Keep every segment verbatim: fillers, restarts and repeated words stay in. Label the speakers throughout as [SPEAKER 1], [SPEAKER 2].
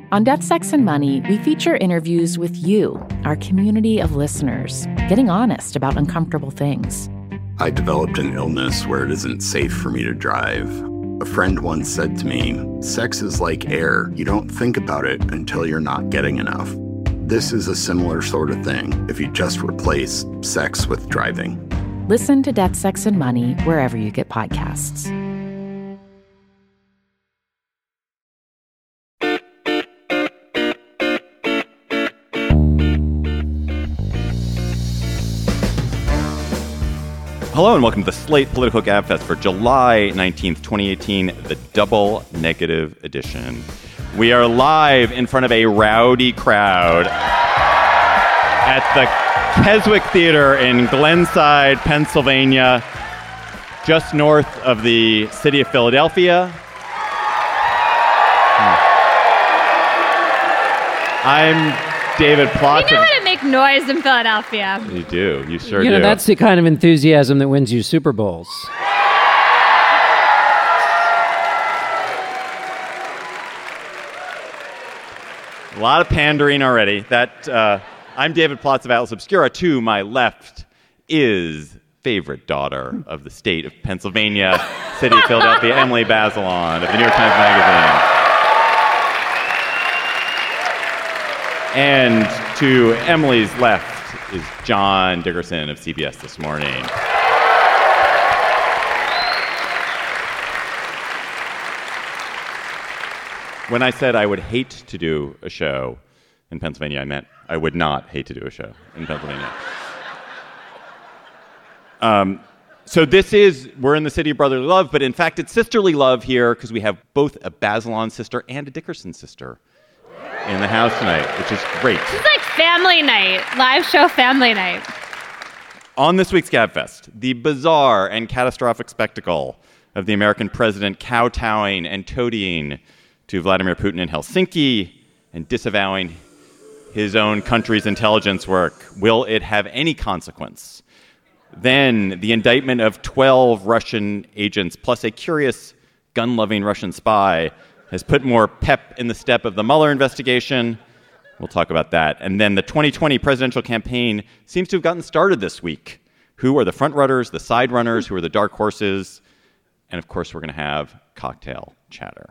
[SPEAKER 1] On Death, Sex, and Money, we feature interviews with you, our community of listeners, getting honest about uncomfortable things.
[SPEAKER 2] I developed an illness where it isn't safe for me to drive. A friend once said to me, sex is like air. You don't think about it until you're not getting enough. This is a similar sort of thing if you just replace sex with driving.
[SPEAKER 1] Listen to Death, Sex, and Money wherever you get podcasts.
[SPEAKER 3] Hello and welcome to the Slate Political Gabfest for July nineteenth, twenty eighteen, the double negative edition. We are live in front of a rowdy crowd at the Keswick Theater in Glenside, Pennsylvania, just north of the city of Philadelphia. I'm David Plotz.
[SPEAKER 4] We know how to make noise in Philadelphia.
[SPEAKER 3] You do. You sure do.
[SPEAKER 5] You know, do. That's the kind of enthusiasm that wins you Super Bowls.
[SPEAKER 3] A lot of pandering already. That uh, I'm David Plotz of Atlas Obscura. To my left is favorite daughter of the state of Pennsylvania, city of Philadelphia, Emily Bazelon of the New York Times Magazine. And to Emily's left is John Dickerson of C B S This Morning. When I said I would hate to do a show in Pennsylvania, I meant I would not hate to do a show in Pennsylvania. um, so this is, we're in the city of brotherly love, but in fact it's sisterly love here because we have both a Bazelon sister and a Dickerson sister in the house tonight, which is great.
[SPEAKER 4] This is like family night, live show family night.
[SPEAKER 3] On this week's Gabfest, the bizarre and catastrophic spectacle of the American president kowtowing and toadying to Vladimir Putin in Helsinki and disavowing his own country's intelligence work. Will it have any consequence? Then the indictment of twelve Russian agents plus a curious gun-loving Russian spy has put more pep in the step of the Mueller investigation. We'll talk about that. And then the twenty twenty presidential campaign seems to have gotten started this week. Who are the front runners, the side runners, who are the dark horses? And of course, we're going to have cocktail chatter.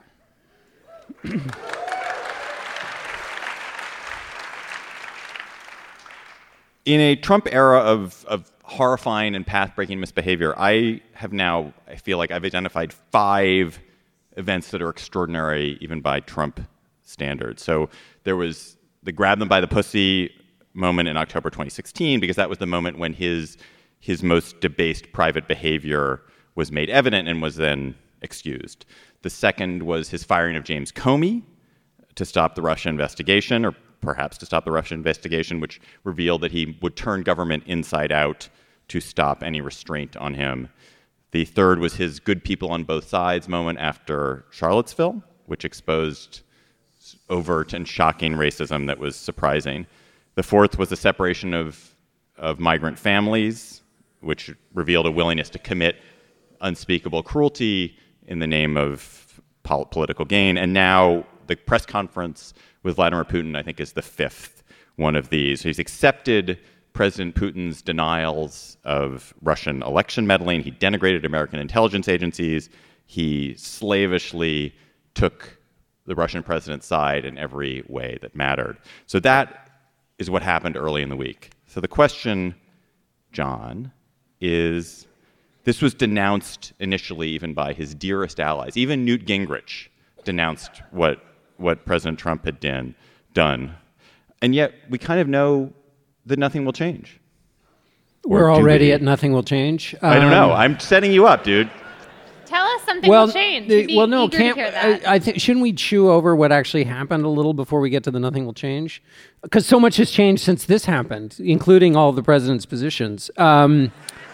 [SPEAKER 3] In a Trump era of, of horrifying and path-breaking misbehavior, I have now, I feel like I've identified five events that are extraordinary even by Trump standards. So there was the grab them by the pussy moment in October twenty sixteen, because that was the moment when his his most debased private behavior was made evident and was then excused. The second was his firing of James Comey to stop the Russia investigation, or perhaps to stop the Russia investigation, which revealed that he would turn government inside out to stop any restraint on him. The third was his good people on both sides moment after Charlottesville, which exposed overt and shocking racism that was surprising. The fourth was the separation of, of migrant families, which revealed a willingness to commit unspeakable cruelty in the name of pol- political gain. And now the press conference with Vladimir Putin, I think, is the fifth one of these. So he's accepted President Putin's denials of Russian election meddling. He denigrated American intelligence agencies. He slavishly took the Russian president's side in every way that mattered. So that is what happened early in the week. So the question, John, is this was denounced initially even by his dearest allies. Even Newt Gingrich denounced what, what President Trump had din, done. And yet we kind of know that nothing will change.
[SPEAKER 5] We're already at nothing will change. Um,
[SPEAKER 3] I don't know. I'm setting you up, dude.
[SPEAKER 4] Tell us something
[SPEAKER 5] well,
[SPEAKER 4] will change.
[SPEAKER 5] The,
[SPEAKER 4] We'd be
[SPEAKER 5] well, no,
[SPEAKER 4] eager
[SPEAKER 5] can't.
[SPEAKER 4] to hear that.
[SPEAKER 5] I, I think shouldn't we chew over what actually happened a little before we get to the nothing will change? Because so much has changed since this happened, including all of the president's positions. Um,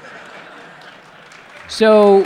[SPEAKER 5] so,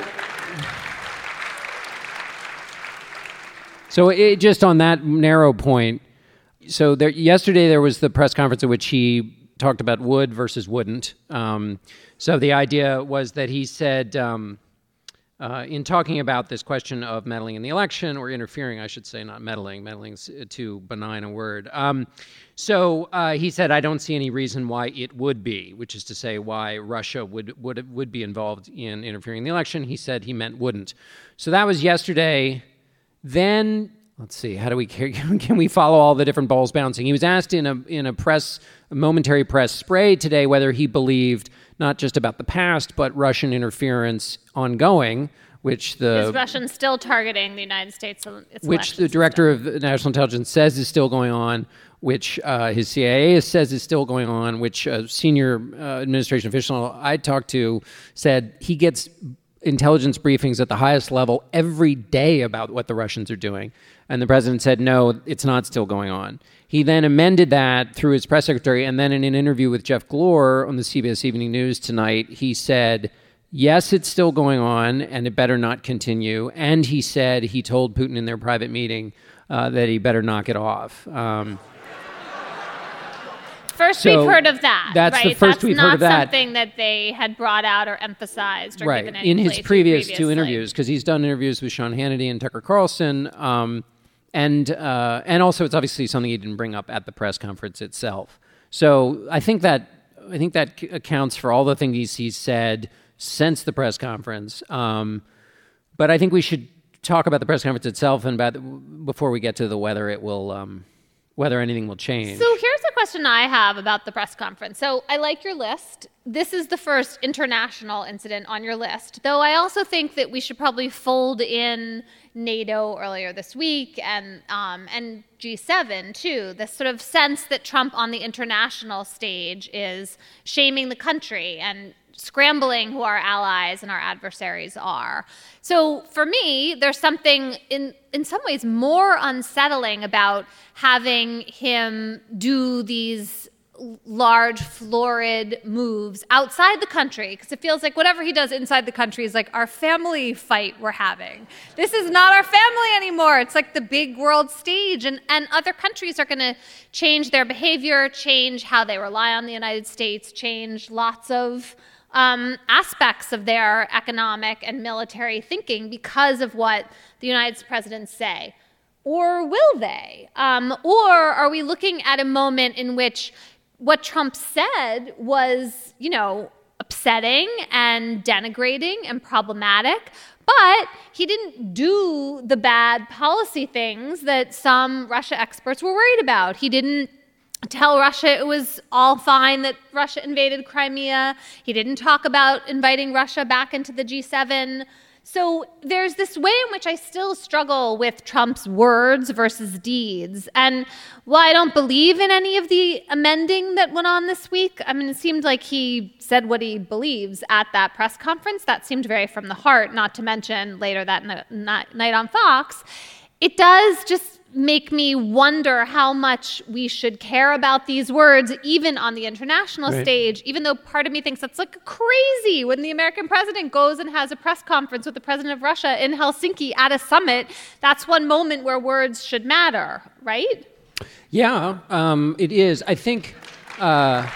[SPEAKER 5] so it, just on that narrow point. So there, yesterday there was the press conference at which he talked about would versus wouldn't. Um, so the idea was that he said um, uh, in talking about this question of meddling in the election, or interfering, I should say, not meddling. Meddling's too benign a word. Um, so uh, he said, I don't see any reason why it would be, which is to say why Russia would, would, would be involved in interfering in the election. He said he meant wouldn't. So that was yesterday. Then, let's see, how do we, can we follow all the different balls bouncing? He was asked in a, in a press, a momentary press spray today whether he believed not just about the past, but Russian interference ongoing, which the...
[SPEAKER 4] Is Russian still targeting the United States? Its
[SPEAKER 5] which the director system. of national intelligence says is still going on, which uh, his C I A says is still going on, which a senior uh, administration official I talked to said he gets intelligence briefings at the highest level every day about what the Russians are doing. And the president said, no, it's not still going on. He then amended that through his press secretary, and then in an interview with Jeff Glor on the C B S Evening News tonight, he said, yes, it's still going on, and it better not continue. And he said he told Putin in their private meeting uh, that he better knock it off. Um,
[SPEAKER 4] First
[SPEAKER 5] so
[SPEAKER 4] we've heard of that,
[SPEAKER 5] that's
[SPEAKER 4] right?
[SPEAKER 5] the first
[SPEAKER 4] that's
[SPEAKER 5] we've heard of that.
[SPEAKER 4] That's not something that they had brought out or emphasized or
[SPEAKER 5] right.
[SPEAKER 4] given any
[SPEAKER 5] in his
[SPEAKER 4] place
[SPEAKER 5] previous
[SPEAKER 4] previously.
[SPEAKER 5] two interviews, because he's done interviews with Sean Hannity and Tucker Carlson, um, and uh, and also it's obviously something he didn't bring up at the press conference itself. So I think that I think that accounts for all the things he's said since the press conference. Um, but I think we should talk about the press conference itself and about the, before we get to the whether it will. Um, whether anything will change.
[SPEAKER 4] So here's a question I have about the press conference. So I like your list. This is the first international incident on your list, though I also think that we should probably fold in NATO earlier this week and um, and G seven too. This sort of sense that Trump on the international stage is shaming the country and scrambling who our allies and our adversaries are. So for me, there's something in in some ways more unsettling about having him do these large, florid moves outside the country, because it feels like whatever he does inside the country is like our family fight we're having. This is not our family anymore. It's like the big world stage, and, and other countries are going to change their behavior, change how they rely on the United States, change lots of Um, aspects of their economic and military thinking because of what the United States presidents say. Or will they? Um, or are we looking at a moment in which what Trump said was, you know, upsetting and denigrating and problematic, but he didn't do the bad policy things that some Russia experts were worried about. He didn't tell Russia it was all fine that Russia invaded Crimea. He didn't talk about inviting Russia back into the G seven. So there's this way in which I still struggle with Trump's words versus deeds. And while I don't believe in any of the amending that went on this week, I mean, it seemed like he said what he believes at that press conference. That seemed very from the heart, not to mention later that night on Fox. It does just make me wonder how much we should care about these words, even on the international
[SPEAKER 5] right.
[SPEAKER 4] stage, even though part of me thinks that's like crazy when the American president goes and has a press conference with the president of Russia in Helsinki at a summit. That's one moment where words should matter, right?
[SPEAKER 5] Yeah, um, it is. I think... Uh,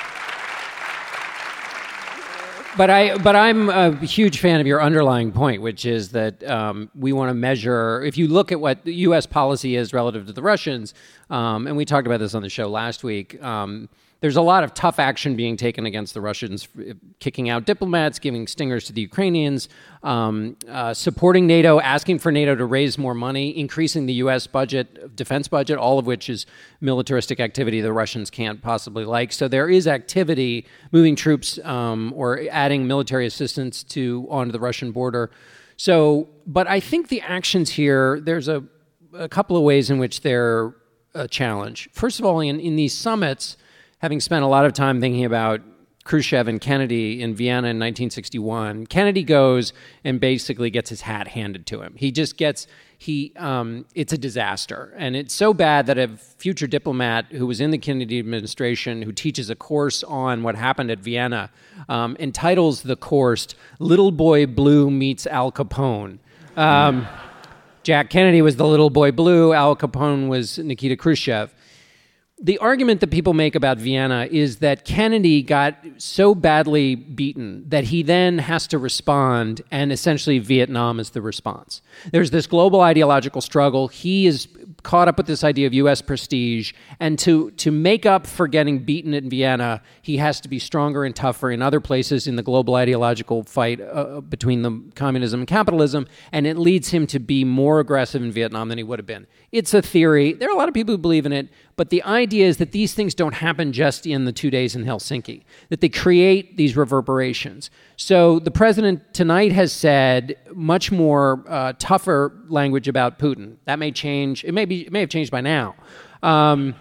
[SPEAKER 5] But I, but I'm a huge fan of your underlying point, which is that um, we want to measure. If you look at what the U S policy is relative to the Russians, um, and we talked about this on the show last week. Um, there's a lot of tough action being taken against the Russians, kicking out diplomats, giving stingers to the Ukrainians, um, uh, supporting NATO, asking for NATO to raise more money, increasing the U S budget, defense budget, all of which is militaristic activity the Russians can't possibly like. So there is activity, moving troops um, or adding military assistance to onto the Russian border. So, but I think the actions here, there's a, a couple of ways in which they're a challenge. First of all, in, in these summits, having spent a lot of time thinking about Khrushchev and Kennedy in Vienna in nineteen sixty-one, Kennedy goes and basically gets his hat handed to him. He just gets, he, um, it's a disaster. And it's so bad that a future diplomat who was in the Kennedy administration, who teaches a course on what happened at Vienna, um, entitles the course, Little Boy Blue Meets Al Capone. Um, Jack Kennedy was the Little Boy Blue, Al Capone was Nikita Khrushchev. the argument that people make about Vienna is that Kennedy got so badly beaten that he then has to respond, and essentially Vietnam is the response. There's this global ideological struggle. He is caught up with this idea of U S prestige, and to to make up for getting beaten in Vienna, he has to be stronger and tougher in other places in the global ideological fight uh, between the communism and capitalism, and it leads him to be more aggressive in Vietnam than he would have been. It's a theory. There are a lot of people who believe in it, but the idea is that these things don't happen just in the two days in Helsinki, that they create these reverberations. So the president tonight has said much more uh, tougher language about Putin. That may change. It may be. It may have changed by now. Um,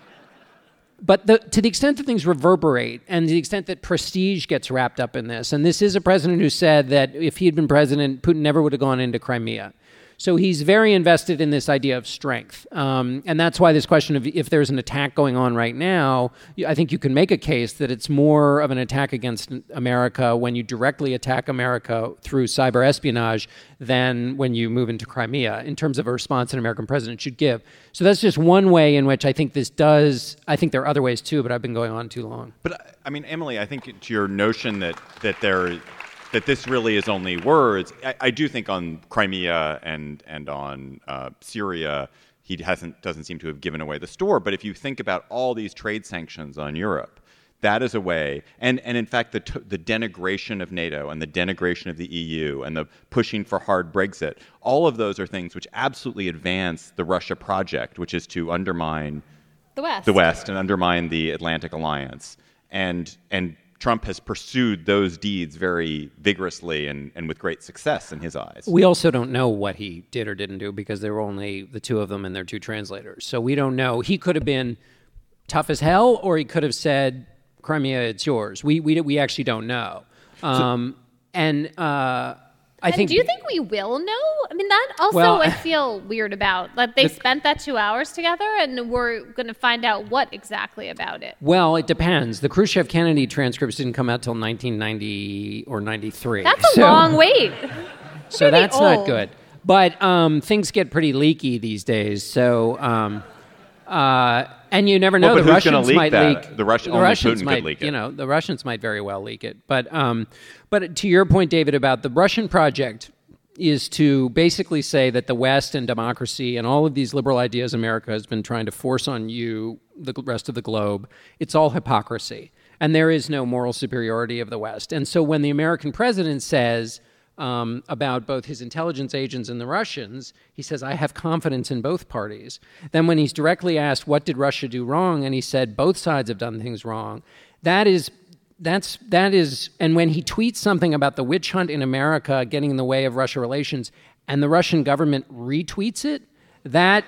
[SPEAKER 5] but the, to the extent that things reverberate and to the extent that prestige gets wrapped up in this, and this is a president who said that if he had been president, Putin never would have gone into Crimea. So he's very invested in this idea of strength. Um, and that's why this question of if there's an attack going on right now, I think you can make a case that it's more of an attack against America when you directly attack America through cyber espionage than when you move into Crimea in terms of a response an American president should give. So that's just one way in which I think this does, I think there are other ways too, but I've been going on too long.
[SPEAKER 3] But I mean, Emily, I think to your notion that, that there that this really is only words. I, I do think on Crimea and and on uh, Syria, he hasn't doesn't seem to have given away the store. But if you think about all these trade sanctions on Europe, that is a way. And and in fact, the t- the denigration of NATO and the denigration of the E U and the pushing for hard Brexit, all of those are things which absolutely advance the Russia project, which is to undermine
[SPEAKER 4] the West,
[SPEAKER 3] the West, and undermine the Atlantic Alliance. And and Trump has pursued those deeds very vigorously and, and with great success in his eyes.
[SPEAKER 5] We also don't know what he did or didn't do because there were only the two of them and their two translators. So we don't know. He could have been tough as hell, or he could have said, Crimea, it's yours. We we we actually don't know. Um, so, and uh, I
[SPEAKER 4] and
[SPEAKER 5] think...
[SPEAKER 4] do you think we will know? I mean, that also
[SPEAKER 5] well,
[SPEAKER 4] I feel weird about. Like they the, spent that two hours together, and we're going to find out what exactly about it.
[SPEAKER 5] Well, it depends. The Khrushchev-Kennedy transcripts didn't come out till nineteen ninety or ninety-three.
[SPEAKER 4] That's a
[SPEAKER 5] so,
[SPEAKER 4] long wait.
[SPEAKER 5] So that's
[SPEAKER 4] old.
[SPEAKER 5] not good. But um, things get pretty leaky these days, so... Um, uh, and you never know.
[SPEAKER 3] Well,
[SPEAKER 5] the Russians might
[SPEAKER 3] that?
[SPEAKER 5] leak.
[SPEAKER 3] The, Russian,
[SPEAKER 5] the
[SPEAKER 3] only
[SPEAKER 5] Russians
[SPEAKER 3] Putin
[SPEAKER 5] might,
[SPEAKER 3] could leak it.
[SPEAKER 5] You know, the Russians might very well leak it. But, um, but to your point, David, about the Russian project is to basically say that the West and democracy and all of these liberal ideas America has been trying to force on you, the rest of the globe, it's all hypocrisy. And there is no moral superiority of the West. And so when the American president says um, about both his intelligence agents and the Russians, he says, I have confidence in both parties. Then when he's directly asked, what did Russia do wrong? And he said, both sides have done things wrong. That is... That's, that is, and when he tweets something about the witch hunt in America getting in the way of Russia relations, and the Russian government retweets it, that,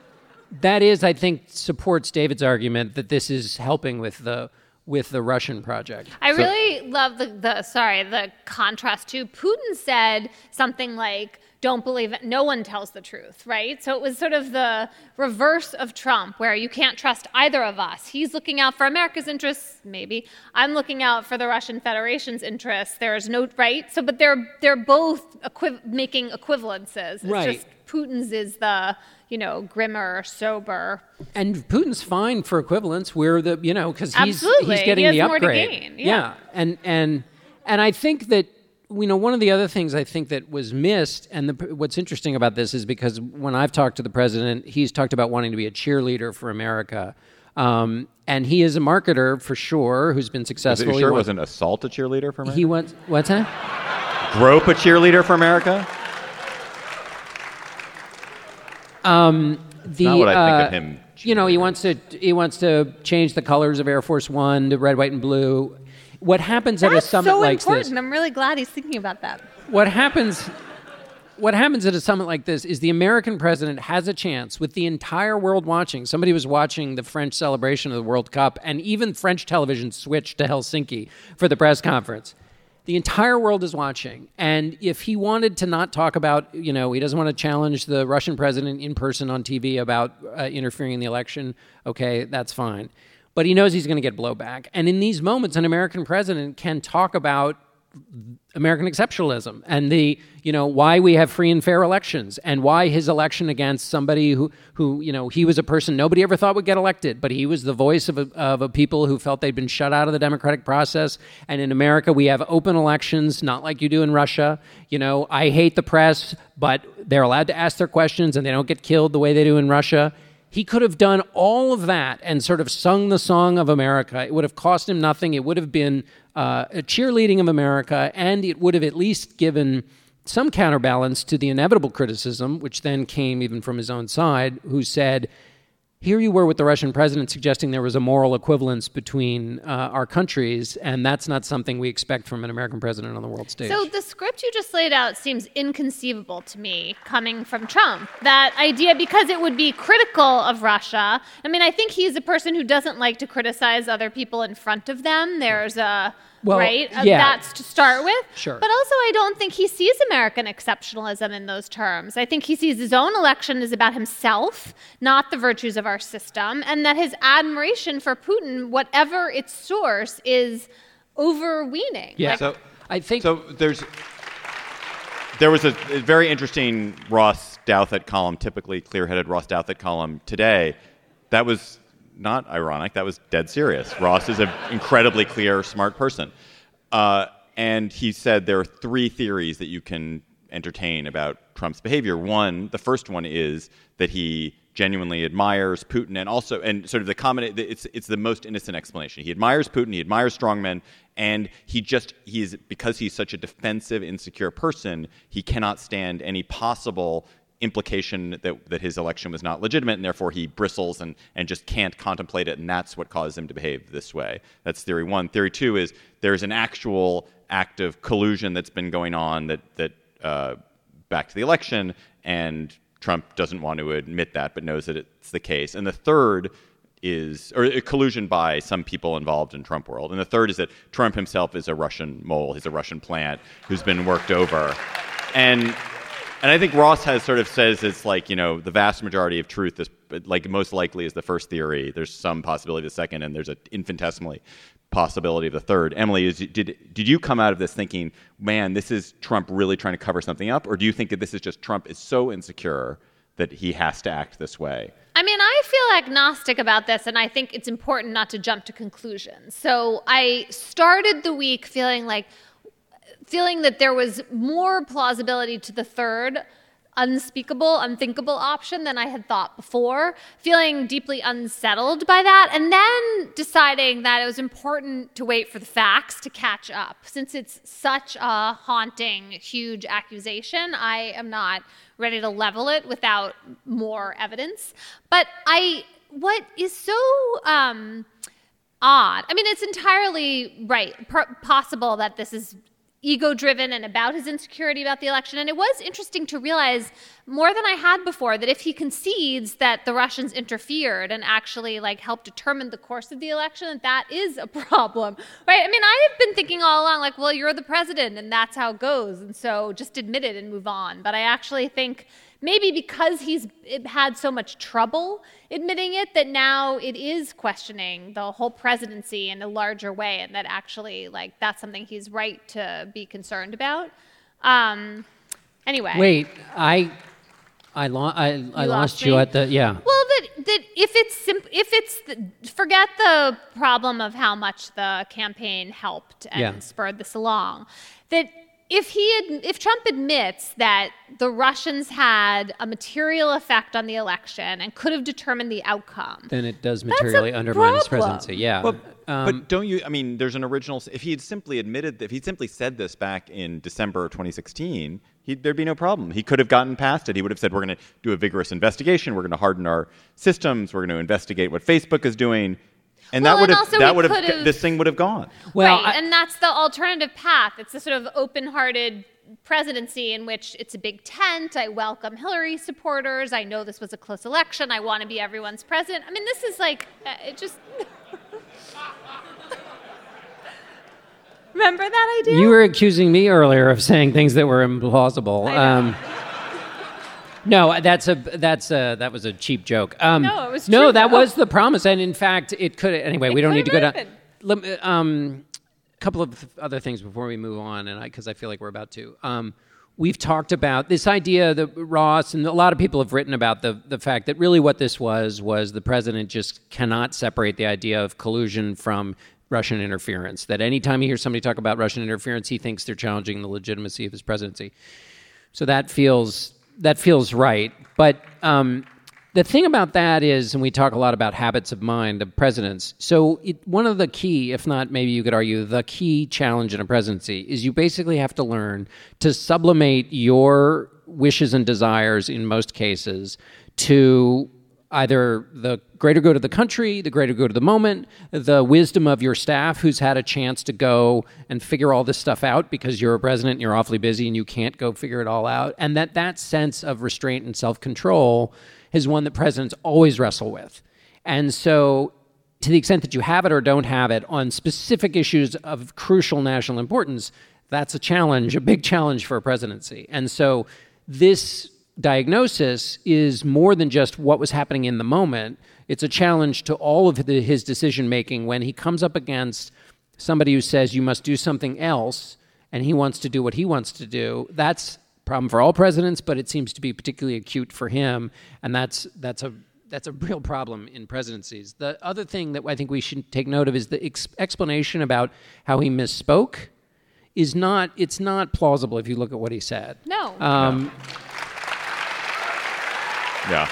[SPEAKER 5] that is, I think, supports David's argument that this is helping with the, with the Russian project.
[SPEAKER 4] I
[SPEAKER 5] so,
[SPEAKER 4] really love the, the, sorry, the contrast too. Putin said something like, don't believe it, no one tells the truth, right? So it was sort of the reverse of Trump, where you can't trust either of us. He's looking out for America's interests, maybe. I'm looking out for the Russian Federation's interests. There's no, right? So, but they're they're both equiv- making equivalences. It's
[SPEAKER 5] right.
[SPEAKER 4] just Putin's is the, you know, grimmer, sober.
[SPEAKER 5] And Putin's fine for equivalence. We're the, you know, because he's
[SPEAKER 4] Absolutely.
[SPEAKER 5] he's getting
[SPEAKER 4] he has
[SPEAKER 5] the
[SPEAKER 4] more
[SPEAKER 5] upgrade.
[SPEAKER 4] To gain. Yeah.
[SPEAKER 5] yeah, and and and I think that. You know, one of the other things I think that was missed, and the, what's interesting about this is because when I've talked to the president, he's talked about wanting to be a cheerleader for America. Um, and he is a marketer, for sure, who's been successful.
[SPEAKER 3] Is it sure
[SPEAKER 5] he
[SPEAKER 3] it wasn't assault a cheerleader for America?
[SPEAKER 5] He wants, what's that?
[SPEAKER 3] Grope a cheerleader for America?
[SPEAKER 5] Um, the,
[SPEAKER 3] not what I
[SPEAKER 5] uh,
[SPEAKER 3] think of him.
[SPEAKER 5] You know, he wants to he wants to change the colors of Air Force One to red, white, and blue. What happens
[SPEAKER 4] That's
[SPEAKER 5] at a summit
[SPEAKER 4] so
[SPEAKER 5] like
[SPEAKER 4] important.
[SPEAKER 5] this?
[SPEAKER 4] I'm really glad he's thinking about that.
[SPEAKER 5] What happens? What happens at a summit like this is the American president has a chance, with the entire world watching. Somebody was watching the French celebration of the World Cup, and even French television switched to Helsinki for the press conference. The entire world is watching, and if he wanted to not talk about, you know, he doesn't want to challenge the Russian president in person on T V about uh, interfering in the election, okay, that's fine. But he knows he's going to get blowback. And in these moments, an American president can talk about American exceptionalism and the, you know, why we have free and fair elections and why his election against somebody who, who, you know, he was a person nobody ever thought would get elected, but he was the voice of a, of a people who felt they'd been shut out of the democratic process. And in America, we have open elections, not like you do in Russia. You know, I hate the press, but they're allowed to ask their questions and they don't get killed the way they do in Russia. He could have done all of that and sort of sung the song of America. It would have cost him nothing. It would have been uh, a cheerleading of America, and it would have at least given some counterbalance to the inevitable criticism, which then came even from his own side, who said, here you were with the Russian president suggesting there was a moral equivalence between uh, our countries, and that's not something we expect from an American president on the world stage.
[SPEAKER 4] So the script you just laid out seems inconceivable to me coming from Trump. That idea, because it would be critical of Russia. I mean, I think he's a person who doesn't like to criticize other people in front of them. There's a...
[SPEAKER 5] Well,
[SPEAKER 4] right?
[SPEAKER 5] yeah.
[SPEAKER 4] That's to start with.
[SPEAKER 5] Sure.
[SPEAKER 4] But also, I don't think he sees American exceptionalism in those terms. I think he sees his own election as about himself, not the virtues of our system, and that his admiration for Putin, whatever its source, is overweening.
[SPEAKER 5] Yeah.
[SPEAKER 4] Like,
[SPEAKER 3] So
[SPEAKER 5] I think...
[SPEAKER 3] So there's... There was a, a very interesting Ross Douthat column, typically clear-headed Ross Douthat column today. That was... not ironic. That was dead serious. Ross is an incredibly clear, smart person. Uh, and he said there are three theories that you can entertain about Trump's behavior. One, the first one is that he genuinely admires Putin, and also, and sort of the common, it's it's the most innocent explanation. He admires Putin, he admires strongmen, and he just, he is, because he's such a defensive, insecure person, he cannot stand any possible implication that, that his election was not legitimate, and therefore he bristles and, and just can't contemplate it, and that's what caused him to behave this way. That's theory one. Theory two is there's an actual act of collusion that's been going on that, that uh, back to the election, and Trump doesn't want to admit that, but knows that it's the case. And the third is, or a collusion by some people involved in Trump world. And the third is that Trump himself is a Russian mole. He's a Russian plant who's been worked over. And And I think Ross has sort of says it's like, you know, the vast majority of truth is like most likely is the first theory. There's some possibility of the second, and there's an infinitesimally possibility of the third. Emily, is, did did you come out of this thinking, man, this is Trump really trying to cover something up? Or do you think that this is just Trump is so insecure that he has to act this way?
[SPEAKER 4] I mean, I feel agnostic about this, and I think it's important not to jump to conclusions. So I started the week feeling like, feeling that there was more plausibility to the third unspeakable, unthinkable option than I had thought before, feeling deeply unsettled by that, and then deciding that it was important to wait for the facts to catch up. Since it's such a haunting, huge accusation, I am not ready to level it without more evidence. But I, what is so um, odd, I mean, it's entirely right, per- possible that this is ego-driven and about his insecurity about the election. And it was interesting to realize more than I had before that if he concedes that the Russians interfered and actually like helped determine the course of the election, that that is a problem, right? I mean, I have been thinking all along, like, well, you're the president and that's how it goes. And so just admit it and move on. But I actually think maybe because he's had so much trouble admitting it, that now it is questioning the whole presidency in a larger way, and that actually, like, that's something he's right to be concerned about. Um, anyway.
[SPEAKER 5] Wait, I, I, lo- I, I lost,
[SPEAKER 4] lost
[SPEAKER 5] you
[SPEAKER 4] me?
[SPEAKER 5] at the, yeah.
[SPEAKER 4] Well, that that if it's simp- if it's the, forget the problem of how much the campaign helped and
[SPEAKER 5] Yeah.
[SPEAKER 4] spurred this along, that. If he ad- if Trump admits that the Russians had a material effect on the election and could have determined the outcome,
[SPEAKER 5] Then it does
[SPEAKER 4] That's a
[SPEAKER 5] materially undermine his
[SPEAKER 4] problem.
[SPEAKER 5] presidency. Yeah.
[SPEAKER 3] Well,
[SPEAKER 5] Um,
[SPEAKER 3] but don't you, I mean, there's an original, if he had simply admitted, that if he'd simply said this back in December of twenty sixteen, he'd, there'd be no problem. He could have gotten past it. He would have said, we're going to do a vigorous investigation. We're going to harden our systems. We're going to investigate what Facebook is doing. And
[SPEAKER 4] Well,
[SPEAKER 3] that would
[SPEAKER 4] and
[SPEAKER 3] have,
[SPEAKER 4] also
[SPEAKER 3] that
[SPEAKER 4] we
[SPEAKER 3] would have,
[SPEAKER 4] could've-
[SPEAKER 3] this thing would have gone.
[SPEAKER 5] well,
[SPEAKER 4] right,
[SPEAKER 5] I-
[SPEAKER 4] and that's the alternative path. It's a sort of open-hearted presidency in which it's a big tent. I welcome Hillary supporters. I know this was a close election. I want to be everyone's president. I mean, this is like, uh, it just... Remember that idea?
[SPEAKER 5] you were accusing me earlier of saying things that were implausible.
[SPEAKER 4] I know.
[SPEAKER 5] Um, no, that's a that's a that was a cheap joke. Um,
[SPEAKER 4] No, it was
[SPEAKER 5] no,
[SPEAKER 4] true,
[SPEAKER 5] that
[SPEAKER 4] though.
[SPEAKER 5] was the promise, and in fact, it could. Anyway,
[SPEAKER 4] It
[SPEAKER 5] we don't
[SPEAKER 4] could
[SPEAKER 5] need to go
[SPEAKER 4] have
[SPEAKER 5] down.
[SPEAKER 4] been.
[SPEAKER 5] Lem- Um, couple of other things before we move on, and because I, I feel like we're about to. Um, we've talked about this idea that Ross and a lot of people have written about the the fact that really what this was was the president just cannot separate the idea of collusion from Russian interference. That anytime he hears somebody talk about Russian interference, he thinks they're challenging the legitimacy of his presidency. So that feels that feels right. But um, the thing about that is, and we talk a lot about habits of mind of presidents, so it, one of the key, if not maybe you could argue, the key challenge in a presidency is you basically have to learn to sublimate your wishes and desires in most cases to either the greater good of the country, the greater good of the moment, the wisdom of your staff who's had a chance to go and figure all this stuff out because you're a president and you're awfully busy and you can't go figure it all out. And that that sense of restraint and self-control is one that presidents always wrestle with. And so to the extent that you have it or don't have it on specific issues of crucial national importance, that's a challenge, a big challenge for a presidency. And so this diagnosis is more than just what was happening in the moment. It's a challenge to all of the, his decision-making when he comes up against somebody who says you must do something else and he wants to do what he wants to do. That's problem for all presidents, but it seems to be particularly acute for him, and that's that's a that's a real problem in presidencies. The other thing that I think we should take note of is the ex- explanation about how he misspoke is not it's not plausible if you look at what he said.
[SPEAKER 4] No.
[SPEAKER 5] Um,
[SPEAKER 3] no. Yeah.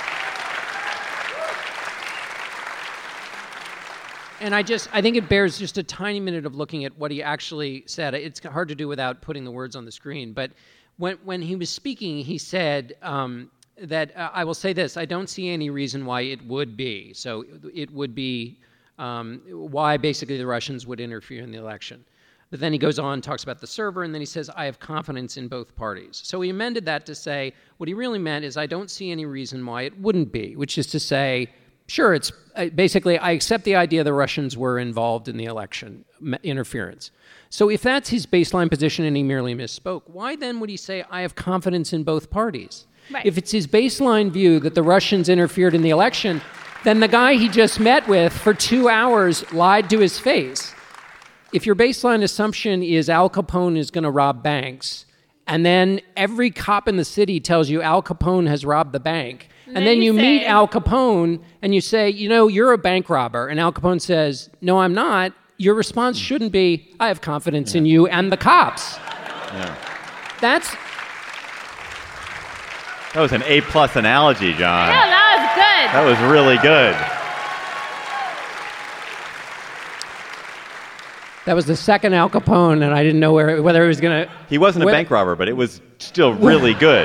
[SPEAKER 5] And I just, I think it bears just a tiny minute of looking at what he actually said. It's hard to do without putting the words on the screen. But when when he was speaking, he said um, that, uh, I will say this, I don't see any reason why it would be. So it would be um, why basically the Russians would interfere in the election. But then he goes on, talks about the server, and then he says, I have confidence in both parties. So he amended that to say, what he really meant is I don't see any reason why it wouldn't be, which is to say, sure, it's uh, basically, I accept the idea the Russians were involved in the election m- interference. So if that's his baseline position and he merely misspoke, why then would he say, I have confidence in both parties?
[SPEAKER 4] Right.
[SPEAKER 5] If it's his baseline view that the Russians interfered in the election, then the guy he just met with for two hours lied to his face. If your baseline assumption is Al Capone is going to rob banks, and then every cop in the city tells you Al Capone has robbed the bank, and,
[SPEAKER 4] and
[SPEAKER 5] then, then you,
[SPEAKER 4] you say,
[SPEAKER 5] meet Al Capone and you say, you know, you're a bank robber, and Al Capone says, no, I'm not, your response shouldn't be, I have confidence yeah. in you and the cops.
[SPEAKER 3] Yeah.
[SPEAKER 5] That's...
[SPEAKER 3] That was an A-plus analogy, John.
[SPEAKER 4] Yeah, that was good.
[SPEAKER 3] That was really good.
[SPEAKER 5] That was the second Al Capone, and I didn't know where, whether he was going to...
[SPEAKER 3] He wasn't a
[SPEAKER 5] whether,
[SPEAKER 3] bank robber, but it was still really good.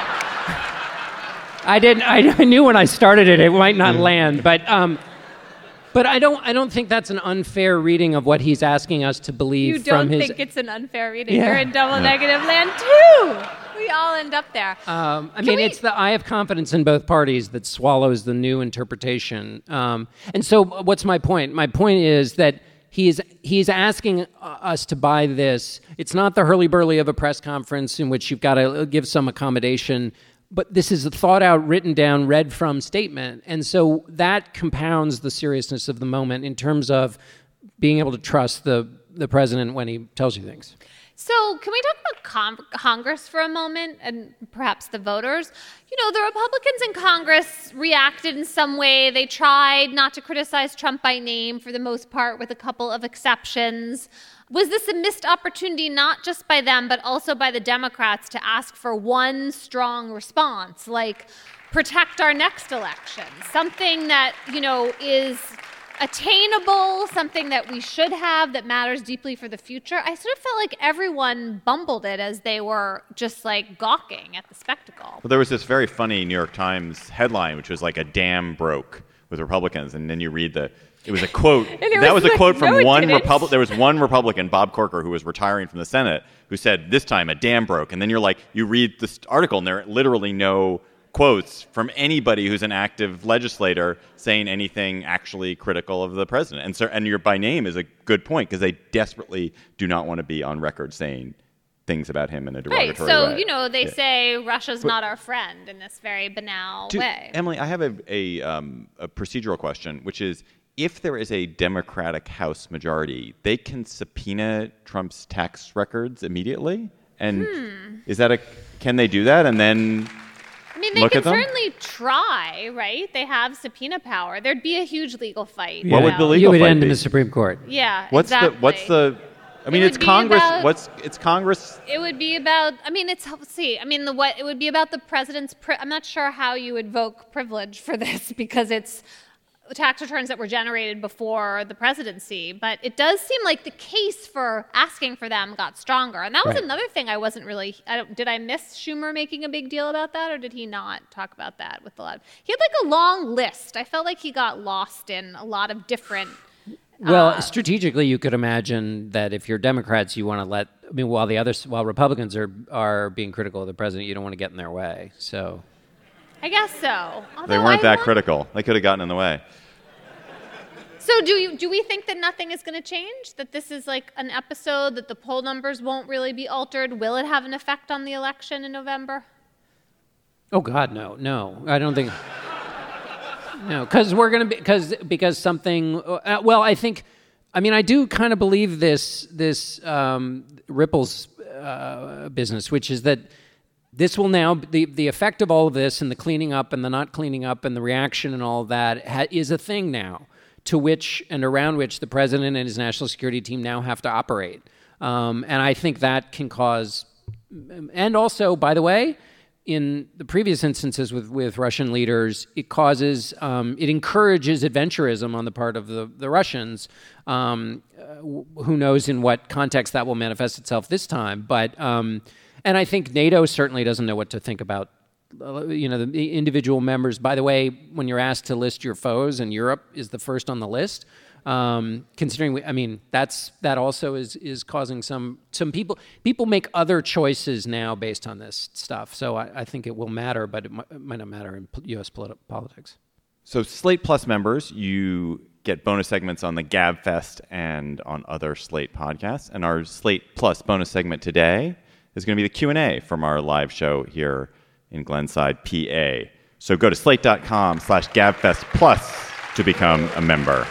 [SPEAKER 5] I didn't. I knew when I started it, it might not land, but um, but I don't. I don't think that's an unfair reading of what he's asking us to believe.
[SPEAKER 4] You don't
[SPEAKER 5] from his,
[SPEAKER 4] think it's an unfair reading?
[SPEAKER 5] Yeah.
[SPEAKER 4] You're in double
[SPEAKER 3] Yeah.
[SPEAKER 4] negative land too. We all end up there.
[SPEAKER 5] Um, I
[SPEAKER 4] Can
[SPEAKER 5] mean,
[SPEAKER 4] we-
[SPEAKER 5] it's the I have confidence in both parties that swallows the new interpretation. Um, and so, what's my point? My point is that he is he's asking us to buy this. It's not the hurly-burly of a press conference in which you've got to give some accommodation. But this is a thought-out, written down, read from statement. And so that compounds the seriousness of the moment in terms of being able to trust the, the president when he tells you things.
[SPEAKER 4] So can we talk about con- Congress for a moment and perhaps the voters? You know, the Republicans in Congress reacted in some way. They tried not to criticize Trump by name for the most part, with a couple of exceptions. Was this a missed opportunity, not just by them, but also by the Democrats to ask for one strong response, like protect our next election, something that, you know, is attainable, something that we should have that matters deeply for the future? I sort of felt like everyone bumbled it as they were just like gawking at the spectacle.
[SPEAKER 3] Well, there was this very funny New York Times headline, which was like a dam broke with Republicans, and then you read the It was a quote. That
[SPEAKER 4] was
[SPEAKER 3] was a
[SPEAKER 4] like,
[SPEAKER 3] quote from
[SPEAKER 4] no, it
[SPEAKER 3] one
[SPEAKER 4] didn't.
[SPEAKER 3] Republican. There was one Republican, Bob Corker, who was retiring from the Senate, who said, this time a dam broke. And then you're like, you read this article, and there are literally no quotes from anybody who's an active legislator saying anything actually critical of the president. And so, and your by name is a good point, because they desperately do not want to be on record saying things about him in a derogatory
[SPEAKER 4] Right, so,
[SPEAKER 3] way.
[SPEAKER 4] you know, they
[SPEAKER 3] Yeah.
[SPEAKER 4] say Russia's
[SPEAKER 3] But-
[SPEAKER 4] not our friend in this very banal
[SPEAKER 3] Do-
[SPEAKER 4] way.
[SPEAKER 3] Emily, I have a, a, um, a procedural question, which is, if there is a Democratic House majority, they can subpoena Trump's tax records immediately. And
[SPEAKER 4] hmm.
[SPEAKER 3] is that a can they do that and then
[SPEAKER 4] I mean, they
[SPEAKER 3] look
[SPEAKER 4] can
[SPEAKER 3] at them?
[SPEAKER 4] certainly try, right? They have subpoena power. There'd be a huge legal fight.
[SPEAKER 3] What
[SPEAKER 4] you
[SPEAKER 3] would
[SPEAKER 4] know?
[SPEAKER 3] the legal
[SPEAKER 5] You would
[SPEAKER 3] fight
[SPEAKER 5] end
[SPEAKER 3] be?
[SPEAKER 5] in the Supreme Court.
[SPEAKER 4] Yeah,
[SPEAKER 3] What's
[SPEAKER 4] exactly.
[SPEAKER 3] the what's the I mean,
[SPEAKER 4] It
[SPEAKER 3] it's
[SPEAKER 4] would be
[SPEAKER 3] Congress.
[SPEAKER 4] about-
[SPEAKER 3] What's it's Congress?
[SPEAKER 4] It would be about. I mean, it's let's see. I mean, the what? It would be about the president's. Pri- I'm not sure how you invoke privilege for this because it's tax returns that were generated before the presidency. But it does seem like the case for asking for them got stronger, and that was
[SPEAKER 5] Right.
[SPEAKER 4] another thing I wasn't really. I don't, did I miss Schumer making a big deal about that, or did he not talk about that with a lot? Of, he had like a long list. I felt like he got lost in a lot of different.
[SPEAKER 5] Well,
[SPEAKER 4] uh,
[SPEAKER 5] strategically, you could imagine that if you're Democrats, you want to let. I mean, while the others, while Republicans are are being critical of the president, you don't want to get in their way. So,
[SPEAKER 4] I guess so. Although
[SPEAKER 3] They weren't
[SPEAKER 4] I
[SPEAKER 3] that
[SPEAKER 4] want-
[SPEAKER 3] critical. They could have gotten in the way.
[SPEAKER 4] So do you do we think that nothing is going to change? That this is like an episode that the poll numbers won't really be altered? Will it have an effect on the election in November?
[SPEAKER 5] oh God, no, no, I don't think. No, because we're gonna be because because something. Uh, well, I think. I mean, I do kind of believe this this um, Ripple's uh, business, which is that this will now the the effect of all of this and the cleaning up and the not cleaning up and the reaction and all of that ha- is a thing now, to which and around which the president and his national security team now have to operate, um, and I think that can cause. And also, by the way, in the previous instances with, with Russian leaders, it causes, um, it encourages adventurism on the part of the, the Russians. Um, uh, who knows in what context that will manifest itself this time. But, um, and I think NATO certainly doesn't know what to think about, uh, you know, the individual members. By the way, when you're asked to list your foes, and Europe is the first on the list, Um, considering, we, I mean, that's that also is is causing some some people people make other choices now based on this stuff. So I, I think it will matter, but it, might, it might not matter in U S politi- politics.
[SPEAKER 3] So Slate Plus members, you get bonus segments on the GabFest and on other Slate podcasts. And our Slate Plus bonus segment today is going to be the Q and A from our live show here in Glenside, P A. So go to slate.com slash GabFest Plus to become a member.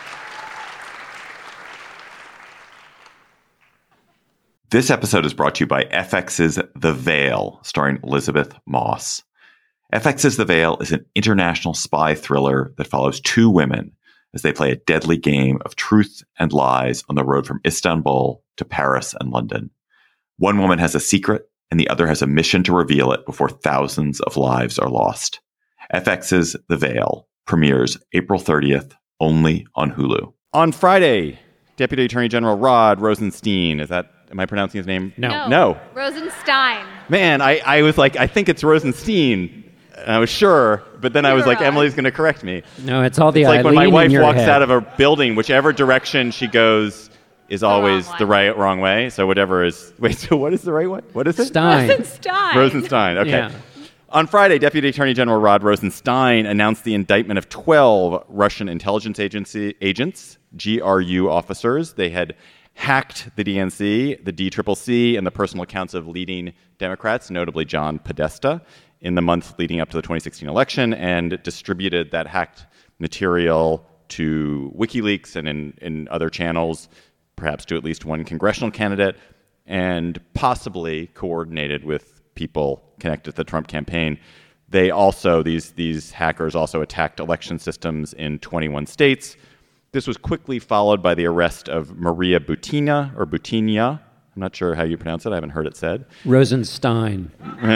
[SPEAKER 6] This episode is brought to you by F X's The Veil, starring Elizabeth Moss. F X's The Veil is an international spy thriller that follows two women as they play a deadly game of truth and lies on the road from Istanbul to Paris and London. One woman has a secret, and the other has a mission to reveal it before thousands of lives are lost. F X's The Veil premieres April thirtieth, only on Hulu.
[SPEAKER 3] On Friday, Deputy Attorney General Rod Rosenstein, is that, am I pronouncing his name?
[SPEAKER 5] No.
[SPEAKER 3] No.
[SPEAKER 4] Rosenstein.
[SPEAKER 3] Man, I, I was like, I think it's Rosenstein. And I was sure, but then I was
[SPEAKER 4] You're
[SPEAKER 3] like,
[SPEAKER 4] right.
[SPEAKER 3] Emily's going to correct me.
[SPEAKER 5] No, it's all the
[SPEAKER 3] It's like when my
[SPEAKER 5] Eileen in
[SPEAKER 3] wife
[SPEAKER 5] your
[SPEAKER 3] walks
[SPEAKER 5] head.
[SPEAKER 3] out of a building, whichever direction she goes is always
[SPEAKER 4] wrong
[SPEAKER 3] the
[SPEAKER 4] way.
[SPEAKER 3] right wrong way. So whatever is wait. So what is the right way? What is it?
[SPEAKER 5] Stein.
[SPEAKER 4] Rosenstein.
[SPEAKER 3] Rosenstein. Okay.
[SPEAKER 5] Yeah.
[SPEAKER 3] On Friday, Deputy Attorney General Rod Rosenstein announced the indictment of twelve Russian intelligence agency agents, G R U officers. They had hacked the D N C, the D C C C, and the personal accounts of leading Democrats, notably John Podesta, in the month leading up to the twenty sixteen election, and distributed that hacked material to WikiLeaks and in, in other channels, perhaps to at least one congressional candidate, and possibly coordinated with people connected to the Trump campaign. They also, these, these hackers also attacked election systems in twenty-one states. This was quickly followed by the arrest of Maria Butina, or Butinia. I'm not sure how you pronounce it. I haven't heard it said.
[SPEAKER 5] Rosenstein.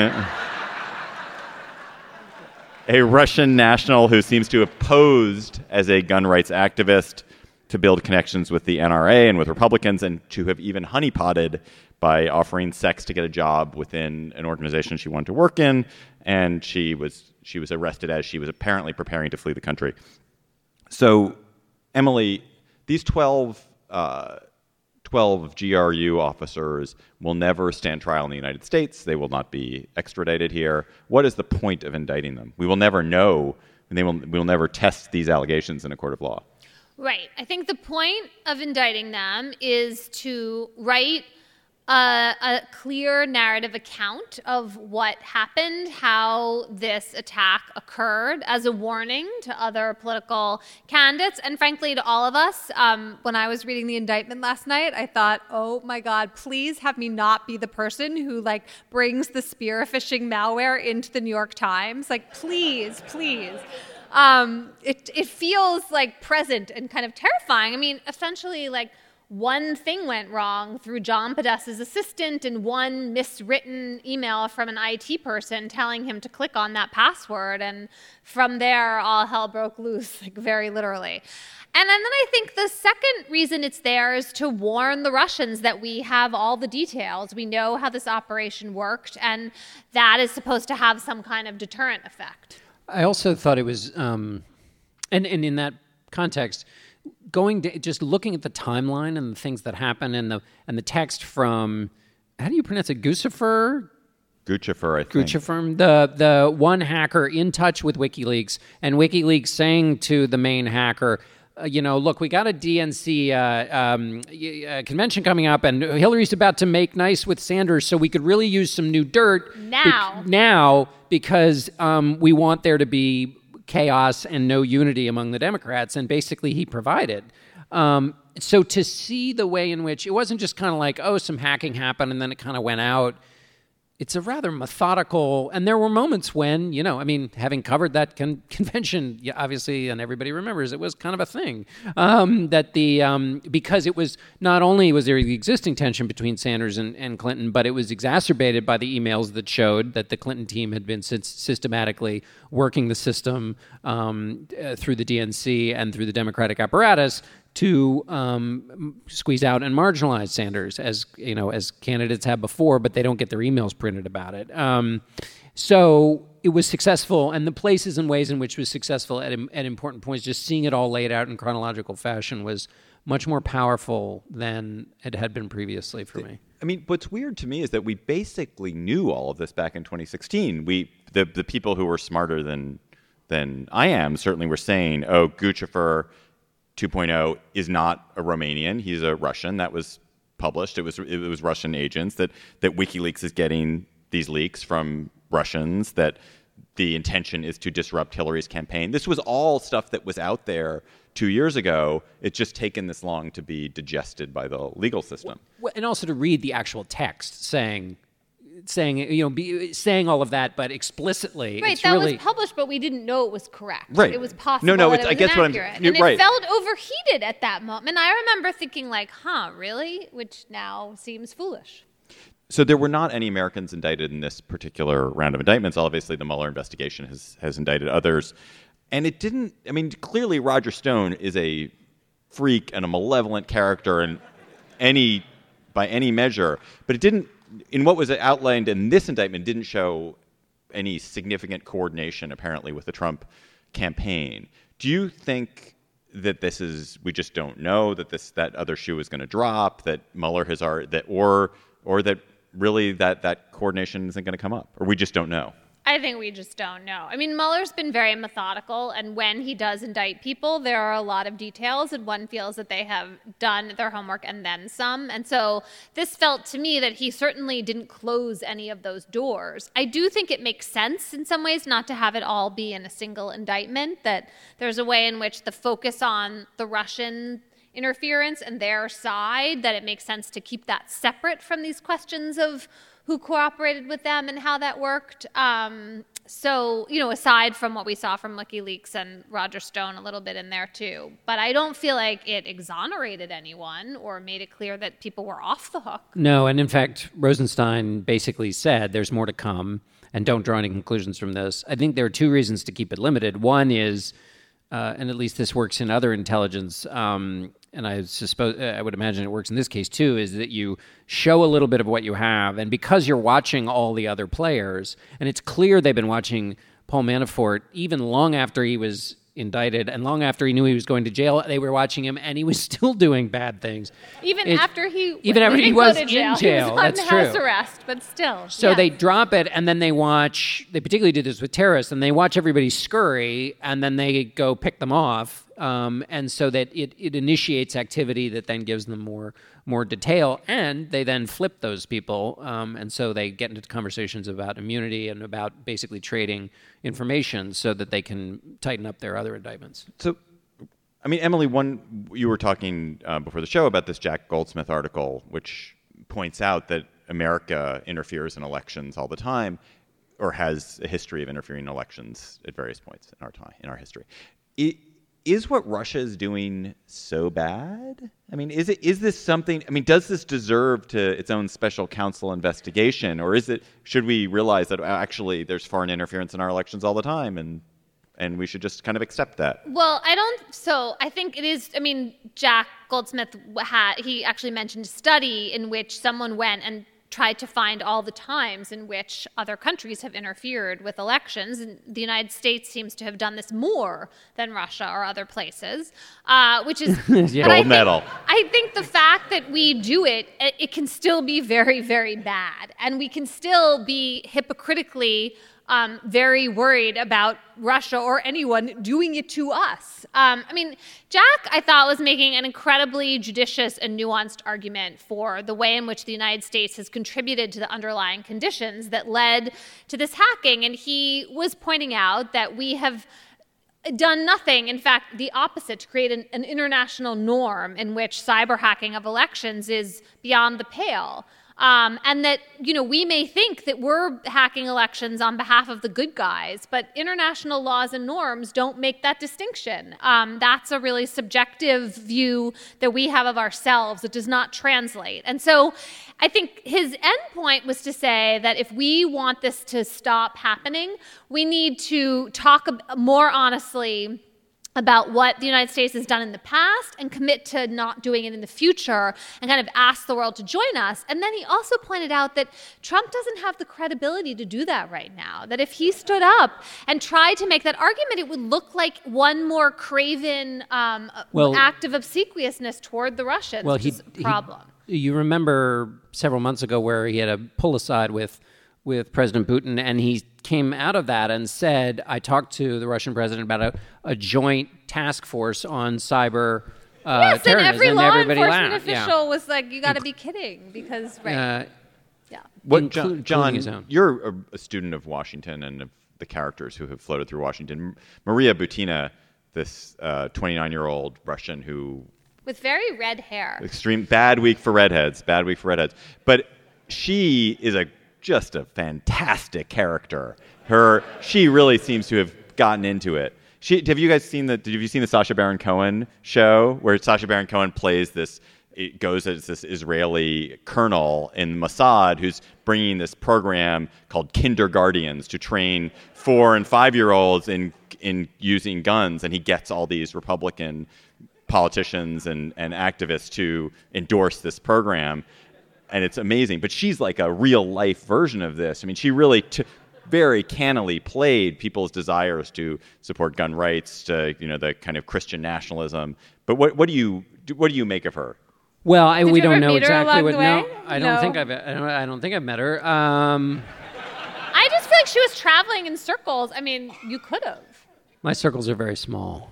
[SPEAKER 3] A Russian national who seems to have posed as a gun rights activist to build connections with the N R A and with Republicans, and to have even honeypotted by offering sex to get a job within an organization she wanted to work in. And she was she was arrested as she was apparently preparing to flee the country. So, Emily, these twelve, uh, twelve G R U officers will never stand trial in the United States. They will not be extradited here. What is the point of indicting them? We will never know, and they will, we will never test these allegations in a court of law.
[SPEAKER 4] Right. I think the point of indicting them is to write a, a clear narrative account of what happened, how this attack occurred as a warning to other political candidates, and frankly to all of us. Um, when I was reading the indictment last night, I thought, oh my God, please have me not be the person who like brings the spear phishing malware into the New York Times. Like, please, please. Um, it, it feels like present and kind of terrifying. I mean, essentially like, one thing went wrong through John Podesta's assistant and one miswritten email from an I T person telling him to click on that password. And from there, all hell broke loose, like very literally. And then I think the second reason it's there is to warn the Russians that we have all the details. We know how this operation worked, and that is supposed to have some kind of deterrent effect.
[SPEAKER 5] I also thought it was, um, and, and in that context, going to just looking at the timeline and the things that happen and the and the text from, how do you pronounce it, Guccifer?
[SPEAKER 3] Guccifer, I think.
[SPEAKER 5] Guccifer, the the one hacker in touch with WikiLeaks, and WikiLeaks saying to the main hacker, uh, you know, look, we got a D N C uh, um, uh, convention coming up, and Hillary's about to make nice with Sanders, so we could really use some new dirt
[SPEAKER 4] now.
[SPEAKER 5] Be- now, because um, we want there to be chaos and no unity among the Democrats, and basically he provided. Um, so to see the way in which it wasn't just kind of like, oh, some hacking happened and then it kind of went out. It's a rather methodical, and there were moments when, you know, I mean, having covered that con- convention, yeah, obviously, and everybody remembers, it was kind of a thing. Um, that the, um, because it was, not only was there the existing tension between Sanders and, and Clinton, but it was exacerbated by the emails that showed that the Clinton team had been sy- systematically working the system um, uh, through the D N C and through the Democratic apparatus to um, squeeze out and marginalize Sanders, as you know, as candidates have before, but they don't get their emails printed about it. Um, so it was successful, and the places and ways in which it was successful at, at important points, just seeing it all laid out in chronological fashion was much more powerful than it had been previously for me.
[SPEAKER 3] I mean, what's weird to me is that we basically knew all of this back in twenty sixteen. We, the the people who were smarter than than I am, certainly were saying, "Oh, Guccifer two point oh is not a Romanian; he's a Russian." That was published. It was it was Russian agents. That that WikiLeaks is getting these leaks from Russians. That the intention is to disrupt Hillary's campaign. This was all stuff that was out there two years ago. It's just taken this long to be digested by the legal system.
[SPEAKER 5] Well, and also to read the actual text saying, saying you know, be, saying all of that, but explicitly.
[SPEAKER 4] Right,
[SPEAKER 5] it's
[SPEAKER 4] that
[SPEAKER 5] really,
[SPEAKER 4] was published, but we didn't know it was correct.
[SPEAKER 3] Right.
[SPEAKER 4] It was possible
[SPEAKER 3] No, no,
[SPEAKER 4] that
[SPEAKER 3] it's,
[SPEAKER 4] it
[SPEAKER 3] I
[SPEAKER 4] was
[SPEAKER 3] guess what I'm.
[SPEAKER 4] inaccurate.
[SPEAKER 3] You're
[SPEAKER 4] and
[SPEAKER 3] right.
[SPEAKER 4] it felt overheated at that moment. I remember thinking like, huh, really? Which now seems foolish.
[SPEAKER 3] So there were not any Americans indicted in this particular round of indictments. Obviously, the Mueller investigation has, has indicted others. And it didn't, I mean, clearly Roger Stone is a freak and a malevolent character in any, by any measure. But it didn't, in what was outlined in this indictment, didn't show any significant coordination, apparently, with the Trump campaign. Do you think that this is, we just don't know that this, that other shoe is going to drop, that Mueller has already, that, or, or that really that, that coordination isn't going to come up, or we just don't know?
[SPEAKER 4] I think we just don't know. I mean, Mueller's been very methodical, and when he does indict people, there are a lot of details, and one feels that they have done their homework and then some. And so this felt to me that he certainly didn't close any of those doors. I do think it makes sense in some ways not to have it all be in a single indictment, that there's a way in which the focus on the Russian interference and their side, that it makes sense to keep that separate from these questions of who cooperated with them and how that worked. Um, so, you know, aside from what we saw from WikiLeaks and Roger Stone a little bit in there too. But I don't feel like it exonerated anyone or made it clear that people were off the hook.
[SPEAKER 5] No, and in fact, Rosenstein basically said there's more to come and don't draw any conclusions from this. I think there are two reasons to keep it limited. One is, uh, and at least this works in other intelligence, um, and I suppose I would imagine it works in this case too, is that you show a little bit of what you have, and because you're watching all the other players, and it's clear they've been watching Paul Manafort even long after he was indicted and long after he knew he was going to jail, they were watching him, and he was still doing bad things.
[SPEAKER 4] Even
[SPEAKER 5] it,
[SPEAKER 4] after he
[SPEAKER 5] even after he was in
[SPEAKER 4] jail,
[SPEAKER 5] jail,
[SPEAKER 4] he was on
[SPEAKER 5] that's
[SPEAKER 4] house
[SPEAKER 5] true.
[SPEAKER 4] arrest, but still.
[SPEAKER 5] So
[SPEAKER 4] yes.
[SPEAKER 5] they drop it, and then they watch. They particularly did this with terrorists, and they watch everybody scurry, and then they go pick them off. um, and so that it, it initiates activity that then gives them more more detail, and they then flip those people, um, and so they get into conversations about immunity and about basically trading information so that they can tighten up their other indictments.
[SPEAKER 3] So, I mean, Emily, one you were talking uh, before the show about this Jack Goldsmith article, which points out that America interferes in elections all the time, or has a history of interfering in elections at various points in our time, in our history. It, is what Russia is doing so bad? I mean, is it is this something? I mean, does this deserve to its own special counsel investigation, or is it? Should we realize that actually there's foreign interference in our elections all the time, and and we should just kind of accept that?
[SPEAKER 4] Well, I don't. So I think it is. I mean, Jack Goldsmith had he actually mentioned a study in which someone went and tried to find all the times in which other countries have interfered with elections. And the United States seems to have done this more than Russia or other places, uh, which is
[SPEAKER 5] yeah.
[SPEAKER 3] Gold
[SPEAKER 4] I think,
[SPEAKER 3] medal.
[SPEAKER 4] I think the fact that we do it, it, it can still be very, very bad. And we can still be hypocritically Um, very worried about Russia or anyone doing it to us. Um, I mean, Jack, I thought, was making an incredibly judicious and nuanced argument for the way in which the United States has contributed to the underlying conditions that led to this hacking. And he was pointing out that we have done nothing, in fact, the opposite, to create an, an international norm in which cyber hacking of elections is beyond the pale. Um, and that, you know, we may think that we're hacking elections on behalf of the good guys, but international laws and norms don't make that distinction. Um, that's a really subjective view that we have of ourselves. It does not translate. And so I think his end point was to say that if we want this to stop happening, we need to talk more honestly about what the United States has done in the past and commit to not doing it in the future and kind of ask the world to join us. And then he also pointed out that Trump doesn't have the credibility to do that right now, that if he stood up and tried to make that argument, it would look like one more craven um,
[SPEAKER 5] well,
[SPEAKER 4] act of obsequiousness toward the Russians,
[SPEAKER 5] well,
[SPEAKER 4] which
[SPEAKER 5] he,
[SPEAKER 4] is a problem.
[SPEAKER 5] He, you remember several months ago where he had a pull aside with with President Putin, and he came out of that and said, I talked to the Russian president about a, a joint task force on cyber uh,
[SPEAKER 4] yes,
[SPEAKER 5] terrorism.
[SPEAKER 4] and every
[SPEAKER 5] and
[SPEAKER 4] law
[SPEAKER 5] everybody
[SPEAKER 4] enforcement
[SPEAKER 5] laughed.
[SPEAKER 4] official
[SPEAKER 5] yeah.
[SPEAKER 4] was like, you got to be kidding, because, right.
[SPEAKER 5] Uh,
[SPEAKER 4] yeah.
[SPEAKER 3] What,
[SPEAKER 5] Inclu-
[SPEAKER 3] John,
[SPEAKER 5] including his own.
[SPEAKER 3] John you're a, a student of Washington and of the characters who have floated through Washington. Maria Butina, this uh, twenty-nine-year-old Russian who...
[SPEAKER 4] With very red hair.
[SPEAKER 3] Extreme, bad week for redheads, bad week for redheads. But she is a just a fantastic character. Her, she really seems to have gotten into it. She, have you guys seen the? Have you seen the Sacha Baron Cohen show where Sacha Baron Cohen plays this? It goes as this Israeli colonel in Mossad who's bringing this program called Kinderguardians to train four and five year olds in in using guns, and he gets all these Republican politicians and and activists to endorse this program. And it's amazing. But she's like a real-life version of this. I mean, she really t- very cannily played people's desires to support gun rights, to, you know, the kind of Christian nationalism. But what, what do you what do you make of her?
[SPEAKER 5] Well, I,
[SPEAKER 4] Did
[SPEAKER 5] we
[SPEAKER 4] you
[SPEAKER 5] don't
[SPEAKER 4] ever
[SPEAKER 5] know
[SPEAKER 4] meet her
[SPEAKER 5] exactly
[SPEAKER 4] along
[SPEAKER 5] what.
[SPEAKER 4] the
[SPEAKER 5] No,
[SPEAKER 4] way?
[SPEAKER 5] I don't
[SPEAKER 4] No.
[SPEAKER 5] think I've. I don't, I don't think I've met her. Um,
[SPEAKER 4] I just feel like she was traveling in circles. I mean, you could have.
[SPEAKER 5] my circles are very small.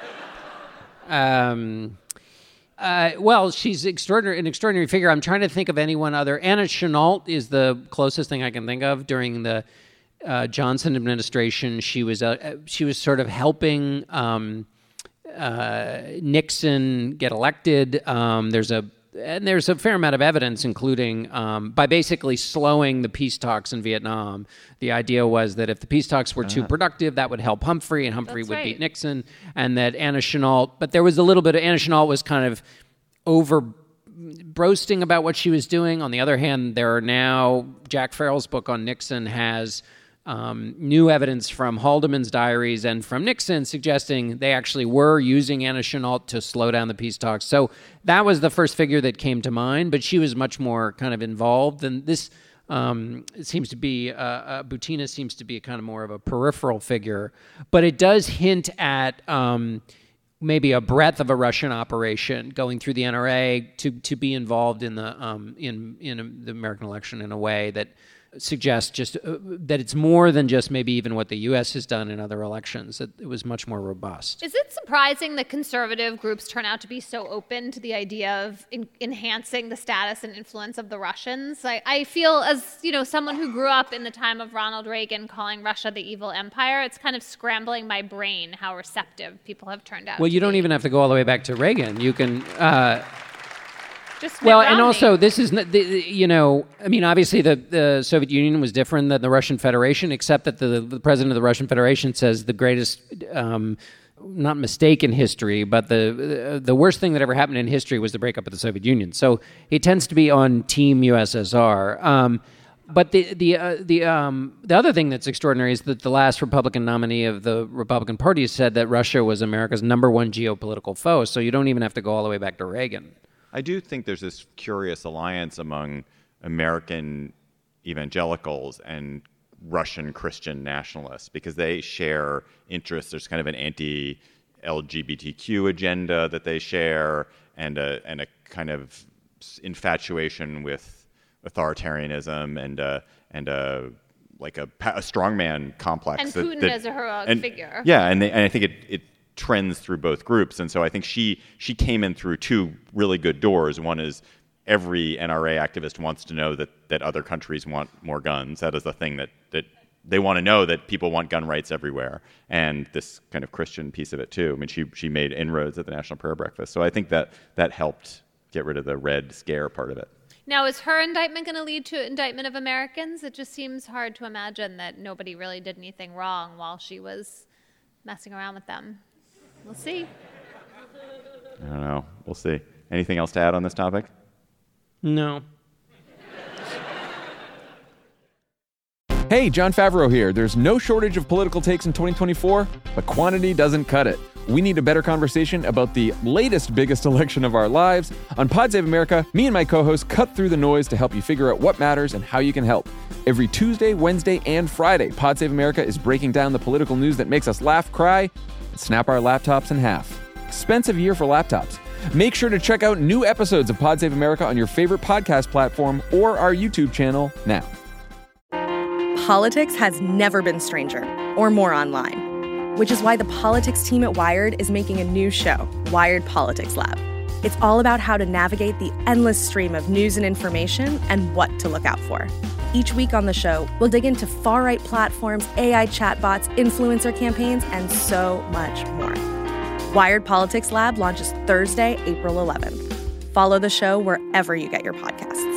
[SPEAKER 5] Um. Uh, well, she's extraordinary, an extraordinary figure. I'm trying to think of anyone other. Anna Chenault is the closest thing I can think of. During the uh, Johnson administration, she was uh, she was sort of helping um, uh, Nixon get elected. Um, there's a and there's a fair amount of evidence, including um, by basically slowing the peace talks in Vietnam. The idea was that if the peace talks were too productive, that would help Humphrey, and Humphrey
[SPEAKER 4] That's
[SPEAKER 5] would
[SPEAKER 4] right.
[SPEAKER 5] beat Nixon, and that Anna Chenault, but there was a little bit of, Anna Chenault was kind of over boasting about what she was doing. On the other hand, there are now, Jack Farrell's book on Nixon has um, new evidence from Haldeman's diaries and from Nixon suggesting they actually were using Anna Chenault to slow down the peace talks. So that was the first figure that came to mind, but she was much more kind of involved than this. Um, it seems to be, uh, uh, Butina seems to be a kind of more of a peripheral figure, but it does hint at um, maybe a breadth of a Russian operation going through the N R A to to be involved in the um, in in the American election in a way that suggests just uh, that it's more than just maybe even what the U S has done in other elections. That it was much more robust.
[SPEAKER 4] Is it surprising that conservative groups turn out to be so open to the idea of in- enhancing the status and influence of the Russians? I, I feel, as you know, someone who grew up in the time of Ronald Reagan calling Russia the evil empire, it's kind of scrambling my brain how receptive people have turned out.
[SPEAKER 5] Well,
[SPEAKER 4] to
[SPEAKER 5] you don't
[SPEAKER 4] be.
[SPEAKER 5] even have to go all the way back to Reagan. You can. Uh,
[SPEAKER 4] Just
[SPEAKER 5] Well,
[SPEAKER 4] Mitt
[SPEAKER 5] and
[SPEAKER 4] Romney.
[SPEAKER 5] also this is, n- the, the- you know, I mean, obviously the, the Soviet Union was different than the Russian Federation, except that the, the president of the Russian Federation says the greatest, um, not mistake in history, but the the worst thing that ever happened in history was the breakup of the Soviet Union. So he tends to be on Team U S S R. Um, but the the uh, the um, the other thing that's extraordinary is that the last Republican nominee of the Republican Party said that Russia was America's number one geopolitical foe. So you don't even have to go all the way back to Reagan.
[SPEAKER 3] I do think there's this curious alliance among American evangelicals and Russian Christian nationalists because they share interests. There's kind of an anti-L G B T Q agenda that they share, and a and a kind of infatuation with authoritarianism and a, and a like a, a strongman complex.
[SPEAKER 4] And
[SPEAKER 3] that,
[SPEAKER 4] Putin
[SPEAKER 3] that,
[SPEAKER 4] as a heroic
[SPEAKER 3] and,
[SPEAKER 4] figure.
[SPEAKER 3] Yeah, and, they, and I think it. it trends through both groups. And so I think she she came in through two really good doors. One is every N R A activist wants to know that, that other countries want more guns. That is the thing that, that they want to know, that people want gun rights everywhere. And this kind of Christian piece of it too. I mean, she she made inroads at the National Prayer Breakfast. So I think that that helped get rid of the Red Scare part of it.
[SPEAKER 4] Now, is her indictment going to lead to indictment of Americans? It just seems hard to imagine that nobody really did anything wrong while she was messing around with them. We'll see.
[SPEAKER 3] I don't know. We'll see. Anything else to add on this topic?
[SPEAKER 5] No.
[SPEAKER 7] Hey, Jon Favreau here. There's no shortage of political takes in twenty twenty-four, but quantity doesn't cut it. We need a better conversation about the latest biggest election of our lives. On Pod Save America, me and my co-hosts cut through the noise to help you figure out what matters and how you can help. Every Tuesday, Wednesday, and Friday, Pod Save America is breaking down the political news that makes us laugh, cry, and snap our laptops in half. Expensive year for laptops. Make sure to check out new episodes of Pod Save America on your favorite podcast platform or our YouTube channel now.
[SPEAKER 8] Politics has never been stranger or more online, which is why the politics team at Wired is making a new show, Wired Politics Lab. It's all about how to navigate the endless stream of news and information and what to look out for. Each week on the show, we'll dig into far-right platforms, A I chatbots, influencer campaigns, and so much more. Wired Politics Lab launches Thursday, April eleventh. Follow the show wherever you get your podcasts.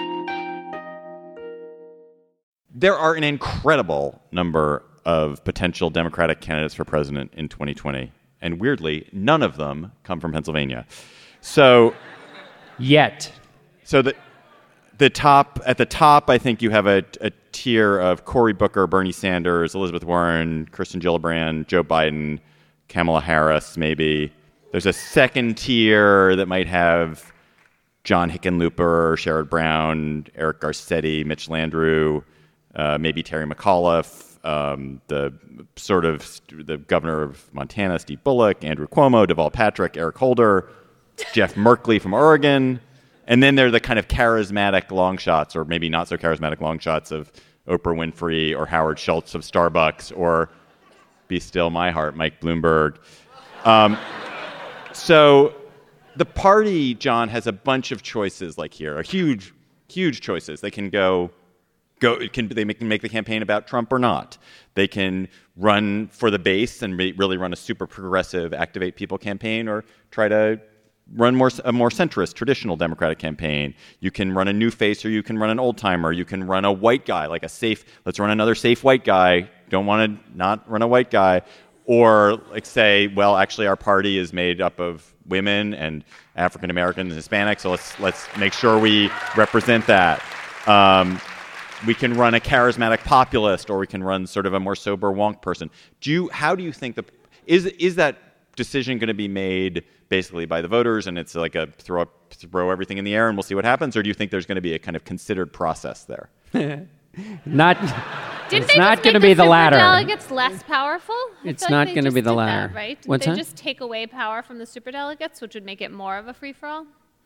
[SPEAKER 3] There are an incredible number of potential Democratic candidates for president in twenty twenty. And weirdly, none of them come from Pennsylvania. So,
[SPEAKER 5] Yet.
[SPEAKER 3] so the the top at the top, I think you have a, a tier of Cory Booker, Bernie Sanders, Elizabeth Warren, Kirsten Gillibrand, Joe Biden, Kamala Harris, maybe. There's a second tier that might have John Hickenlooper, Sherrod Brown, Eric Garcetti, Mitch Landrieu, uh, maybe Terry McAuliffe, um, the sort of the governor of Montana, Steve Bullock, Andrew Cuomo, Deval Patrick, Eric Holder, Jeff Merkley from Oregon. And then there are the kind of charismatic long shots, or maybe not so charismatic long shots, of Oprah Winfrey or Howard Schultz of Starbucks, or Be Still My Heart, Mike Bloomberg. Um, so the party, John, has a bunch of choices like here, a huge, huge choices. They can go, go. It can they make, make the campaign about Trump or not. They can run for the base and re- really run a super progressive, activate people campaign, or try to run more a more centrist, traditional Democratic campaign. You can run a new face, or you can run an old timer. You can run a white guy, like a safe. Let's run another safe white guy. Don't want to not run a white guy, or like say, well, actually, our party is made up of women and African Americans and Hispanics, so let's let's make sure we represent that. Um, we can run a charismatic populist, or we can run sort of a more sober wonk person. Do you? How do you think the is is that decision going to be made basically by the voters, and it's like a throw up, throw everything in the air and we'll see what happens, or do you think there's going to be a kind of considered process there?
[SPEAKER 5] Not.
[SPEAKER 4] Didn't
[SPEAKER 5] it's
[SPEAKER 4] they
[SPEAKER 5] not
[SPEAKER 4] just
[SPEAKER 5] going to
[SPEAKER 4] make
[SPEAKER 5] be
[SPEAKER 4] the
[SPEAKER 5] the latter.
[SPEAKER 4] superdelegates less powerful? I
[SPEAKER 5] It's
[SPEAKER 4] feel like
[SPEAKER 5] not
[SPEAKER 4] they
[SPEAKER 5] going to
[SPEAKER 4] just
[SPEAKER 5] be the
[SPEAKER 4] did
[SPEAKER 5] latter.
[SPEAKER 4] that, right? Didn't
[SPEAKER 5] What's
[SPEAKER 4] they
[SPEAKER 5] that?
[SPEAKER 4] just take away power from the superdelegates, which would make it more of a free-for-all?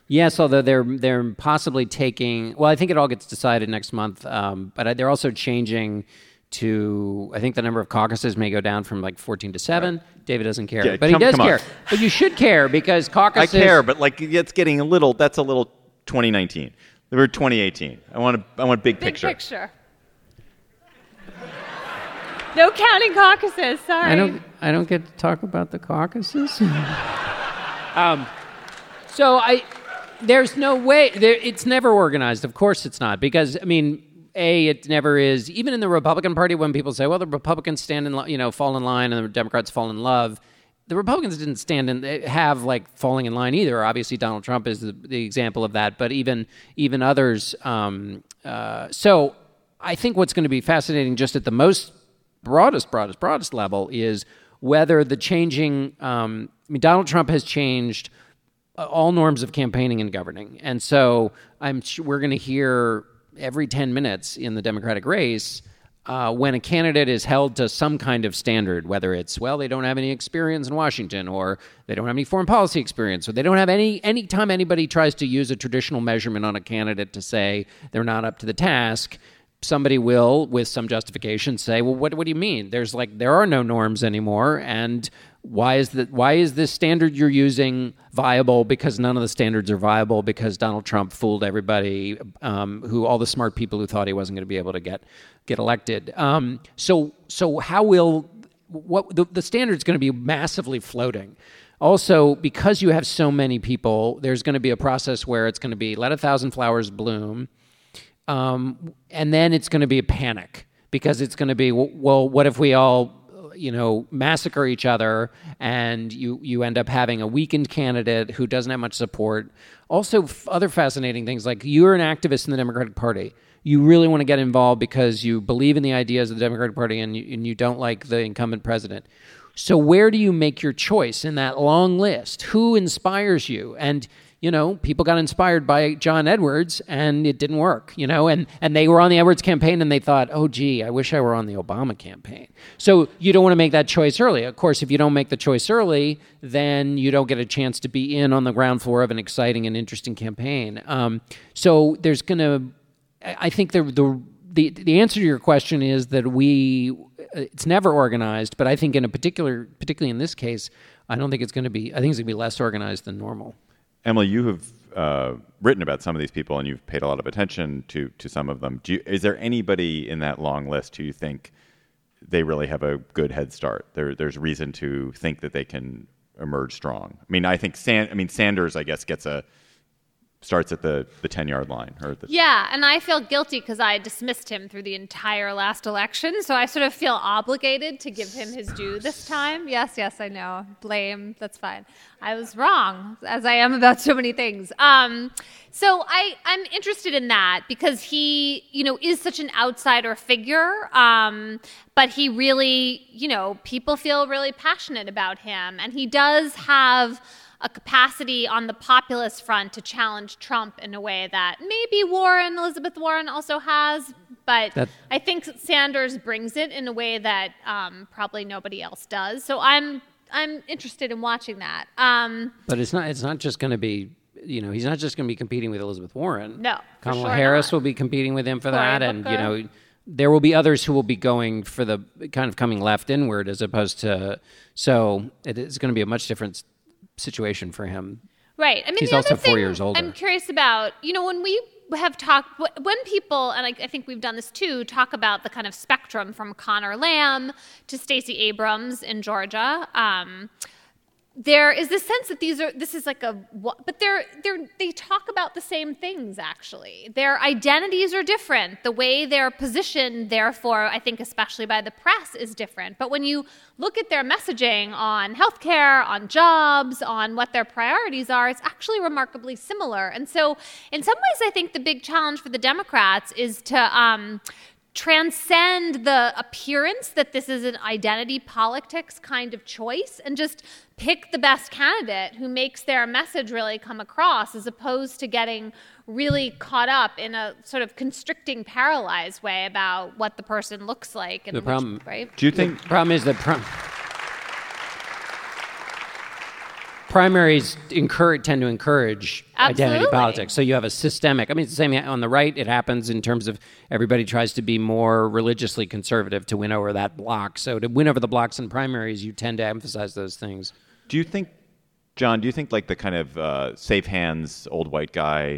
[SPEAKER 5] Yes, although they're they're possibly taking. Well, I think it all gets decided next month. Um, but they're also changing to. I think the number of caucuses may go down from like fourteen to seven. Right. David doesn't care,
[SPEAKER 3] Yeah,
[SPEAKER 5] but
[SPEAKER 3] come,
[SPEAKER 5] he does
[SPEAKER 3] come
[SPEAKER 5] care.
[SPEAKER 3] on.
[SPEAKER 5] But you should care because caucuses.
[SPEAKER 3] I care, but like it's getting a little. That's a little twenty nineteen. We're twenty eighteen. I want a, I want big,
[SPEAKER 4] Big
[SPEAKER 3] picture.
[SPEAKER 4] picture. No counting caucuses. Sorry.
[SPEAKER 5] I don't. I don't get to talk about the caucuses. um, so I. There's no way. There, it's never organized. Of course, it's not because I mean, a it never is. Even in the Republican Party, when people say, "Well, the Republicans stand in, you know, fall in line, and the Democrats fall in love," the Republicans didn't stand in have like falling in line either. Obviously, Donald Trump is the, the example of that, but even even others. Um, uh, so I think what's going to be fascinating, just at the most broadest, broadest, broadest level, is whether the changing. Um, I mean, Donald Trump has changed all norms of campaigning and governing. And so I'm sure we're going to hear every ten minutes in the Democratic race uh, when a candidate is held to some kind of standard, whether it's, well, they don't have any experience in Washington, or they don't have any foreign policy experience, or they don't have any, any time anybody tries to use a traditional measurement on a candidate to say they're not up to the task, somebody will, with some justification, say, well, what, what do you mean? There's like, there are no norms anymore, and Why is that? Why is this standard you're using viable? Because none of the standards are viable. Because Donald Trump fooled everybody, um, who all the smart people who thought he wasn't going to be able to get get elected. Um, so, so how will what the, the standard's going to be massively floating? Also, because you have so many people, there's going to be a process where it's going to be let a thousand flowers bloom, um, and then it's going to be a panic because it's going to be, well, what if we all, you know, massacre each other, and you, you end up having a weakened candidate who doesn't have much support. Also, f- other fascinating things, like you're an activist in the Democratic Party. You really want to get involved because you believe in the ideas of the Democratic Party, and you, and you don't like the incumbent president. So where do you make your choice in that long list? Who inspires you? And you know, people got inspired by John Edwards, and it didn't work, you know, and, and they were on the Edwards campaign, and they thought, oh, gee, I wish I were on the Obama campaign. So you don't want to make that choice early. Of course, if you don't make the choice early, then you don't get a chance to be in on the ground floor of an exciting and interesting campaign. Um, so there's going to, I think the, the the the answer to your question is that we, it's never organized, but I think in a particular, particularly in this case, I don't think it's going to be, I think it's going to be less organized than normal.
[SPEAKER 3] Emily, you have uh, written about some of these people, and you've paid a lot of attention to to some of them. Do you, is there anybody in that long list who you think they really have a good head start? There, there's reason to think that they can emerge strong. I mean, I think San, I mean Sanders, I guess, gets a starts at the the ten yard line. Or the,
[SPEAKER 4] yeah, and I feel guilty because I dismissed him through the entire last election, so I sort of feel obligated to give him his due this time. Yes, yes, I know. Blame, that's fine. I was wrong, as I am about so many things. Um, so I, I'm interested in that because he, you know, is such an outsider figure, um, but he really, you know, people feel really passionate about him, and he does have a capacity on the populist front to challenge Trump in a way that maybe Warren, Elizabeth Warren also has, but that, I think Sanders brings it in a way that um, probably nobody else does. So I'm I'm interested in watching that. Um,
[SPEAKER 5] but it's not it's not just going to be, you know, he's not just going to be competing with Elizabeth Warren.
[SPEAKER 4] No,
[SPEAKER 5] Kamala
[SPEAKER 4] sure
[SPEAKER 5] Harris
[SPEAKER 4] not.
[SPEAKER 5] will be competing with him for
[SPEAKER 4] Cory
[SPEAKER 5] that,
[SPEAKER 4] Booker.
[SPEAKER 5] and you know, there will be others who will be going for the kind of coming left inward as opposed to. So it is going to be a much different situation for him.
[SPEAKER 4] Right. I mean,
[SPEAKER 5] he's
[SPEAKER 4] the
[SPEAKER 5] also
[SPEAKER 4] other thing
[SPEAKER 5] four years older.
[SPEAKER 4] I'm curious about, you know, when we have talked, when people, and I, I think we've done this too, talk about the kind of spectrum from Conor Lamb to Stacey Abrams in Georgia, um, there is this sense that these are, this is like a, but they're, they're, they talk about the same things, actually. Their identities are different. The way they're positioned, therefore, I think especially by the press, is different. But when you look at their messaging on healthcare, on jobs, on what their priorities are, it's actually remarkably similar. And so in some ways, I think the big challenge for the Democrats is to um, transcend the appearance that this is an identity politics kind of choice and just pick the best candidate who makes their message really come across, as opposed to getting really caught up in a sort of constricting, paralyzed way about what the person looks like. And
[SPEAKER 5] the problem,
[SPEAKER 4] which, right?
[SPEAKER 3] Do you think
[SPEAKER 5] the problem is that prom- primaries encourage, tend to encourage
[SPEAKER 4] Absolutely.
[SPEAKER 5] identity politics. So you have a systemic, I mean, it's the same on the right. It happens in terms of everybody tries to be more religiously conservative to win over that block. So to win over the blocks in primaries, you tend to emphasize those things.
[SPEAKER 3] Do you think, John, do you think like the kind of uh, safe hands, old white guy,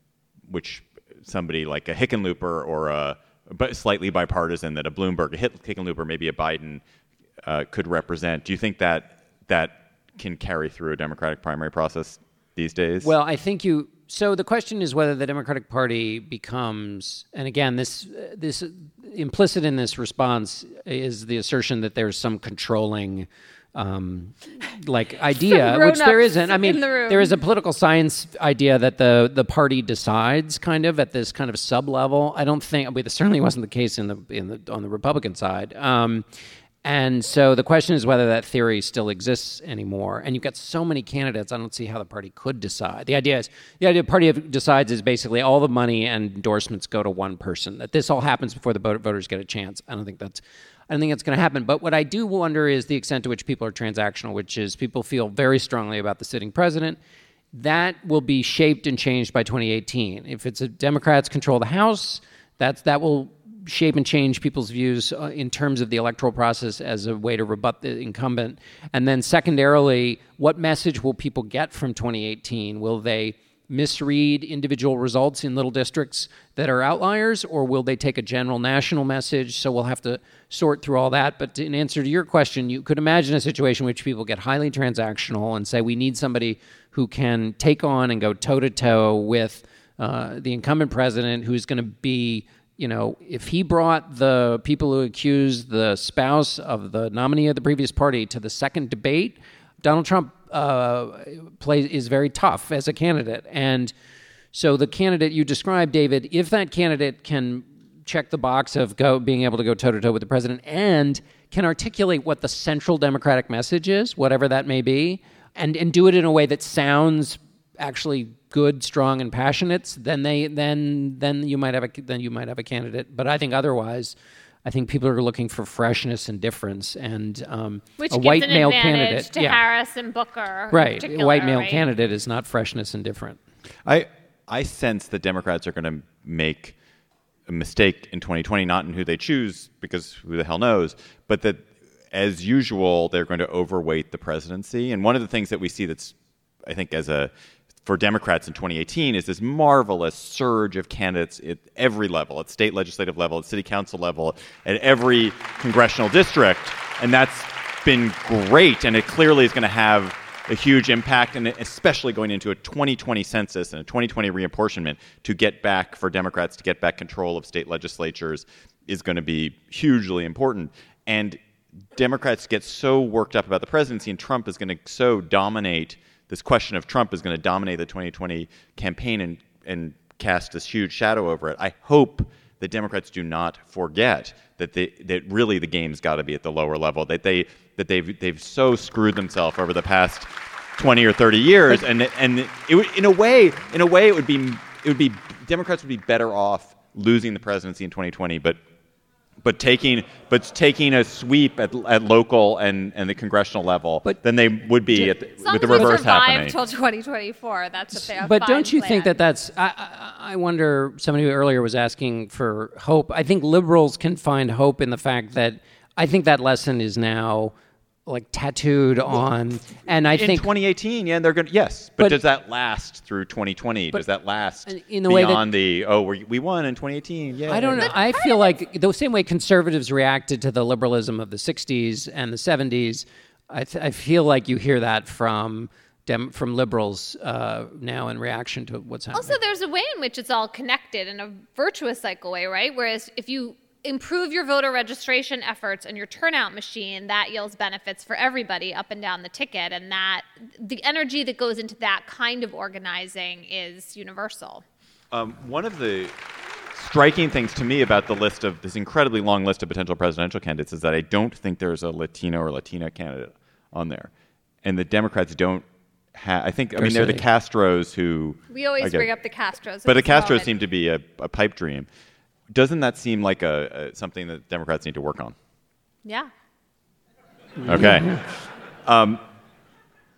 [SPEAKER 3] which somebody like a Hickenlooper or a but slightly bipartisan that a Bloomberg, a Hickenlooper, maybe a Biden uh, could represent, do you think that that can carry through a Democratic primary process these days?
[SPEAKER 5] Well, I think you. So the question is whether the Democratic Party becomes, and again, this uh, this implicit in this response is the assertion that there's some controlling, um, like idea, which there isn't. I mean,
[SPEAKER 4] the
[SPEAKER 5] there is a political science idea that the the party decides, kind of at this kind of sub level. I don't think. I mean, this certainly wasn't the case in the in the on the Republican side. Um, And so the question is whether that theory still exists anymore. And you've got so many candidates, I don't see how the party could decide. The idea is, the idea the party decides is basically all the money and endorsements go to one person. That this all happens before the voters get a chance. I don't think that's, I don't think it's going to happen. But what I do wonder is the extent to which people are transactional, which is people feel very strongly about the sitting president. That will be shaped and changed by twenty eighteen. If it's a Democrats control the House, that's that will shape and change people's views uh, in terms of the electoral process as a way to rebut the incumbent. And then secondarily, what message will people get from twenty eighteen? Will they misread individual results in little districts that are outliers, or will they take a general national message? So we'll have to sort through all that. But in answer to your question, you could imagine a situation in which people get highly transactional and say, we need somebody who can take on and go toe-to-toe with uh, the incumbent president, who's going to be, you know, if he brought the people who accused the spouse of the nominee of the previous party to the second debate, Donald Trump uh, plays is very tough as a candidate. And so the candidate you described, David, if that candidate can check the box of go being able to go toe-to-toe with the president and can articulate what the central Democratic message is, whatever that may be, and, and do it in a way that sounds actually good, strong, and passionate, then they then then you might have a then you might have a candidate. But I think otherwise, I think people are looking for freshness and difference, and um,
[SPEAKER 4] Which
[SPEAKER 5] a
[SPEAKER 4] gives
[SPEAKER 5] white
[SPEAKER 4] an
[SPEAKER 5] male
[SPEAKER 4] advantage
[SPEAKER 5] candidate
[SPEAKER 4] to
[SPEAKER 5] yeah.
[SPEAKER 4] Harris and Booker.
[SPEAKER 5] Right,
[SPEAKER 4] in
[SPEAKER 5] a white male
[SPEAKER 4] right?
[SPEAKER 5] candidate is not freshness and different.
[SPEAKER 3] I I sense that Democrats are going to make a mistake in twenty twenty, not in who they choose, because who the hell knows, but that as usual, they're going to overweight the presidency. And one of the things that we see that's, I think, as a for Democrats in twenty eighteen is this marvelous surge of candidates at every level, at state legislative level, at city council level, at every congressional district. And that's been great. And it clearly is going to have a huge impact, and especially going into a twenty twenty census and a twenty twenty reapportionment to get back, for Democrats to get back control of state legislatures is going to be hugely important. And Democrats get so worked up about the presidency, and Trump is going to so dominate, this question of Trump is going to dominate the twenty twenty campaign and, and cast this huge shadow over it. I hope that Democrats do not forget that they, that really the game's got to be at the lower level, that they that they've they've so screwed themselves over the past twenty or thirty years, and and it would, in a way in a way it would be it would be Democrats would be better off losing the presidency in twenty twenty, but but taking but taking a sweep at, at local and, and the congressional level
[SPEAKER 5] but,
[SPEAKER 3] than they would be at the, with the reverse happening.
[SPEAKER 4] Until twenty twenty-four, that's what they have.
[SPEAKER 5] But don't you
[SPEAKER 4] plan.
[SPEAKER 5] think that that's? I, I, I wonder. Somebody who earlier was asking for hope. I think liberals can find hope in the fact that I think that lesson is now like tattooed on, and I
[SPEAKER 3] in
[SPEAKER 5] think
[SPEAKER 3] twenty eighteen, yeah, they're going to yes, but,
[SPEAKER 5] but
[SPEAKER 3] does that last through twenty twenty? Does that last
[SPEAKER 5] in the way
[SPEAKER 3] beyond
[SPEAKER 5] that,
[SPEAKER 3] the oh we we won in twenty eighteen? Yeah,
[SPEAKER 5] I don't know. I feel like the same way conservatives reacted to the liberalism of the sixties and the seventies. I, th- I feel like you hear that from dem- from liberals uh, now in reaction to what's happening.
[SPEAKER 4] Also, there's a way in which it's all connected in a virtuous cycle way, right? Whereas if you improve your voter registration efforts and your turnout machine, that yields benefits for everybody up and down the ticket, and that the energy that goes into that kind of organizing is universal.
[SPEAKER 3] Um, one of the striking things to me about the list of this incredibly long list of potential presidential candidates is that I don't think there's a Latino or Latina candidate on there, and the Democrats don't have. I think I mean they're the Castros who
[SPEAKER 4] we always
[SPEAKER 3] guess,
[SPEAKER 4] bring up the Castros,
[SPEAKER 3] but the Castros
[SPEAKER 4] moment.
[SPEAKER 3] seem to be a, a pipe dream. Doesn't that seem like a, a something that Democrats need to work on?
[SPEAKER 4] Yeah.
[SPEAKER 3] Okay. Um,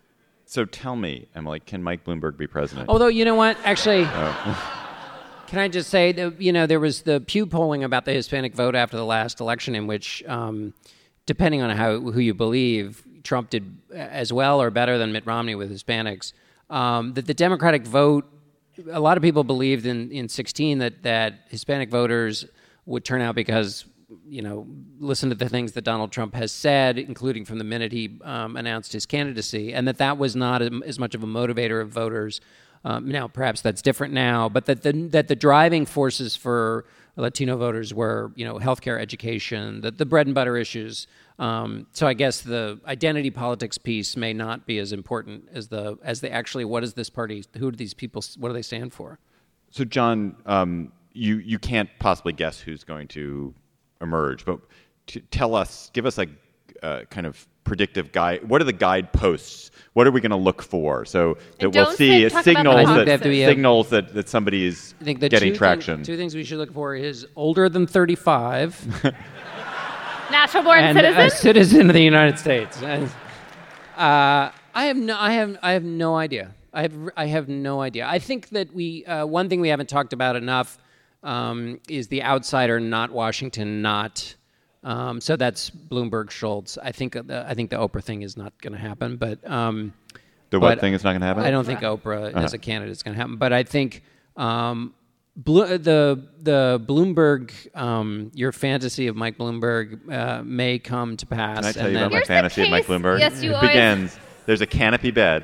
[SPEAKER 3] So tell me, Emily, can Mike Bloomberg be president?
[SPEAKER 5] Although, you know what? Actually,
[SPEAKER 3] Oh.
[SPEAKER 5] can I just say, that, you know, there was the Pew polling about the Hispanic vote after the last election in which, um, depending on how who you believe, Trump did as well or better than Mitt Romney with Hispanics. Um, that the Democratic vote, a lot of people believed in, in sixteen that, that Hispanic voters would turn out because, you know, listen to the things that Donald Trump has said, including from the minute he um, announced his candidacy, and that that was not a, as much of a motivator of voters. Um, now, perhaps that's different now, but that the, that the driving forces for Latino voters were, you know, healthcare, education, the, the bread and butter issues. Um, so I guess the identity politics piece may not be as important as the as the actually what is this party? Who do these people? What do they stand for?
[SPEAKER 3] So, John, um, you you can't possibly guess who's going to emerge, but t- tell us, give us a uh, kind of predictive guide. What are the guideposts? What are we going to look for so that
[SPEAKER 4] And
[SPEAKER 3] we'll
[SPEAKER 4] don't
[SPEAKER 3] see
[SPEAKER 4] say-
[SPEAKER 3] as
[SPEAKER 4] talk about
[SPEAKER 3] signals
[SPEAKER 4] the
[SPEAKER 3] that
[SPEAKER 5] conferences. We have-
[SPEAKER 3] signals that, that somebody is
[SPEAKER 5] I think the
[SPEAKER 3] getting
[SPEAKER 5] two
[SPEAKER 3] traction?
[SPEAKER 5] Thing, two things we should look for is older than thirty-five.
[SPEAKER 4] Natural-born
[SPEAKER 5] and
[SPEAKER 4] citizen?
[SPEAKER 5] a citizen of the United States. And, uh, I have no, I have, I have no idea. I have, I have no idea. I think that we, uh, one thing we haven't talked about enough um, is the outsider, not Washington, not. Um, so that's Bloomberg, Schultz. I think, the, I think the Oprah thing is not going to happen, but um,
[SPEAKER 3] The what
[SPEAKER 5] but
[SPEAKER 3] thing is not going to happen?
[SPEAKER 5] I don't think Oprah as a candidate is going to happen, but I think. Um, Blo- the the Bloomberg, um, your fantasy of Mike Bloomberg uh, may come to pass.
[SPEAKER 3] Can I tell
[SPEAKER 5] and
[SPEAKER 3] you
[SPEAKER 5] then-
[SPEAKER 3] about my
[SPEAKER 4] Here's the
[SPEAKER 3] fantasy of Mike
[SPEAKER 4] case-
[SPEAKER 3] Bloomberg?
[SPEAKER 4] yes, you
[SPEAKER 3] it
[SPEAKER 4] always-
[SPEAKER 3] begins. There's a canopy bed.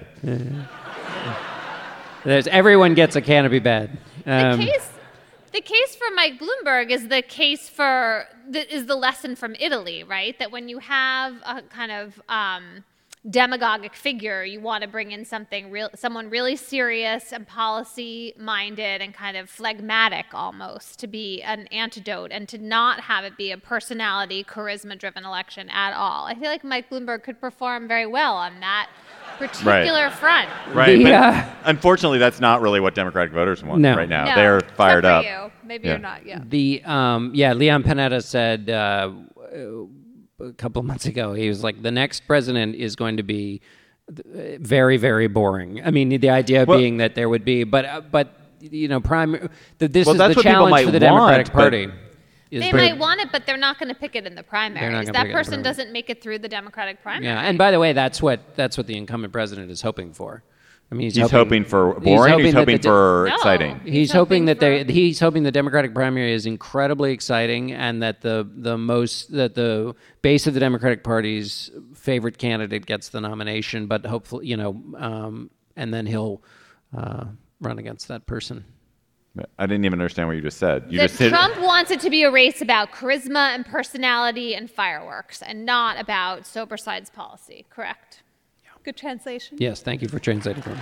[SPEAKER 5] There's everyone gets a canopy bed. Um,
[SPEAKER 4] the case, the case for Mike Bloomberg is the case for the, is the lesson from Italy, right? That when you have a kind of um, demagogic figure, you want to bring in something real, someone really serious and policy-minded and kind of phlegmatic almost to be an antidote, and to not have it be a personality, charisma-driven election at all. I feel like Mike Bloomberg could perform very well on that particular front.
[SPEAKER 3] Right.
[SPEAKER 5] The,
[SPEAKER 3] but
[SPEAKER 5] uh,
[SPEAKER 3] unfortunately, that's not really what Democratic voters want
[SPEAKER 5] No.
[SPEAKER 3] right now.
[SPEAKER 4] No,
[SPEAKER 3] They're
[SPEAKER 4] except
[SPEAKER 3] fired
[SPEAKER 4] for
[SPEAKER 3] up.
[SPEAKER 4] You. Maybe
[SPEAKER 3] Yeah.
[SPEAKER 4] you're not. Yeah.
[SPEAKER 5] The um, yeah, Leon Panetta said uh, a couple of months ago. He was like, the next president is going to be very, very boring. I mean, the idea
[SPEAKER 3] Well-
[SPEAKER 5] being that there would be, but uh, but you know, prime. The, this
[SPEAKER 3] Well,
[SPEAKER 5] is
[SPEAKER 3] that's
[SPEAKER 5] the
[SPEAKER 3] what people
[SPEAKER 5] challenge
[SPEAKER 3] might
[SPEAKER 5] for the Democratic
[SPEAKER 3] want, but-
[SPEAKER 5] Party. is
[SPEAKER 4] They
[SPEAKER 5] bring-
[SPEAKER 4] might want it, but they're not going to pick it in the
[SPEAKER 5] They're not
[SPEAKER 4] primaries.
[SPEAKER 5] gonna
[SPEAKER 4] That
[SPEAKER 5] pick it in the
[SPEAKER 4] person
[SPEAKER 5] primary.
[SPEAKER 4] doesn't make it through the Democratic primary.
[SPEAKER 5] Yeah, and by the way, that's what that's what the incumbent president is hoping for. I mean, he's,
[SPEAKER 3] He's hoping for boring, or he's
[SPEAKER 5] that
[SPEAKER 3] hoping
[SPEAKER 5] the de-
[SPEAKER 3] for
[SPEAKER 4] No.
[SPEAKER 3] exciting?
[SPEAKER 5] He's,
[SPEAKER 4] He's
[SPEAKER 5] hoping,
[SPEAKER 4] hoping
[SPEAKER 5] that
[SPEAKER 4] for-
[SPEAKER 5] they, he's hoping the Democratic primary is incredibly exciting, and that the the most that the base of the Democratic Party's favorite candidate gets the nomination. But hopefully, you know, um, and then he'll uh, run against that person.
[SPEAKER 3] I didn't even understand what you just said. You
[SPEAKER 4] That
[SPEAKER 3] just said
[SPEAKER 4] Trump wants it to be a race about charisma and personality and fireworks, and not about sober sides policy. Correct? Good translation.
[SPEAKER 5] Yes, thank you for translating for me.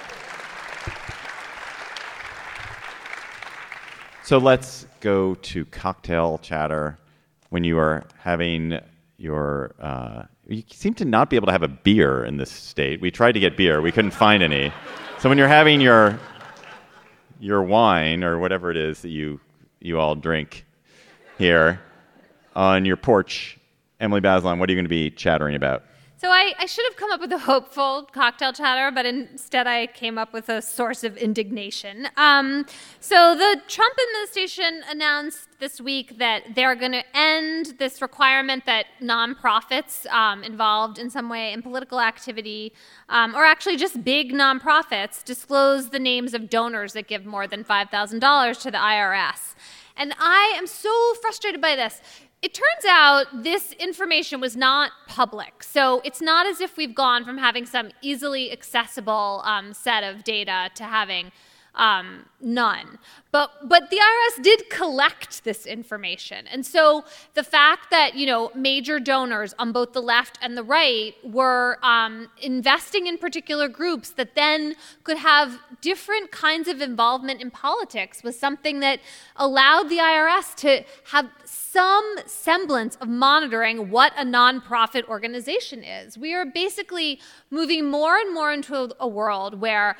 [SPEAKER 3] So let's go to cocktail chatter. When you are having your, uh, you seem to not be able to have a beer in this state. We tried to get beer, we couldn't find any. So when you're having your your wine or whatever it is that you you all drink here on your porch, Emily Bazelon, what are you going to be chattering about?
[SPEAKER 4] So I, I should have come up with a hopeful cocktail chatter, but instead I came up with a source of indignation. Um, so the Trump administration announced this week that they're going to end this requirement that nonprofits um, involved in some way in political activity, um, or actually just big nonprofits, disclose the names of donors that give more than five thousand dollars to the I R S. And I am so frustrated by this. It turns out this information was not public. So it's not as if we've gone from having some easily accessible um, set of data to having um, none. But but the I R S did collect this information. And so the fact that, you know, major donors on both the left and the right were um, investing in particular groups that then could have different kinds of involvement in politics was something that allowed the I R S to have some semblance of monitoring what a nonprofit organization is. We are basically moving more and more into a world where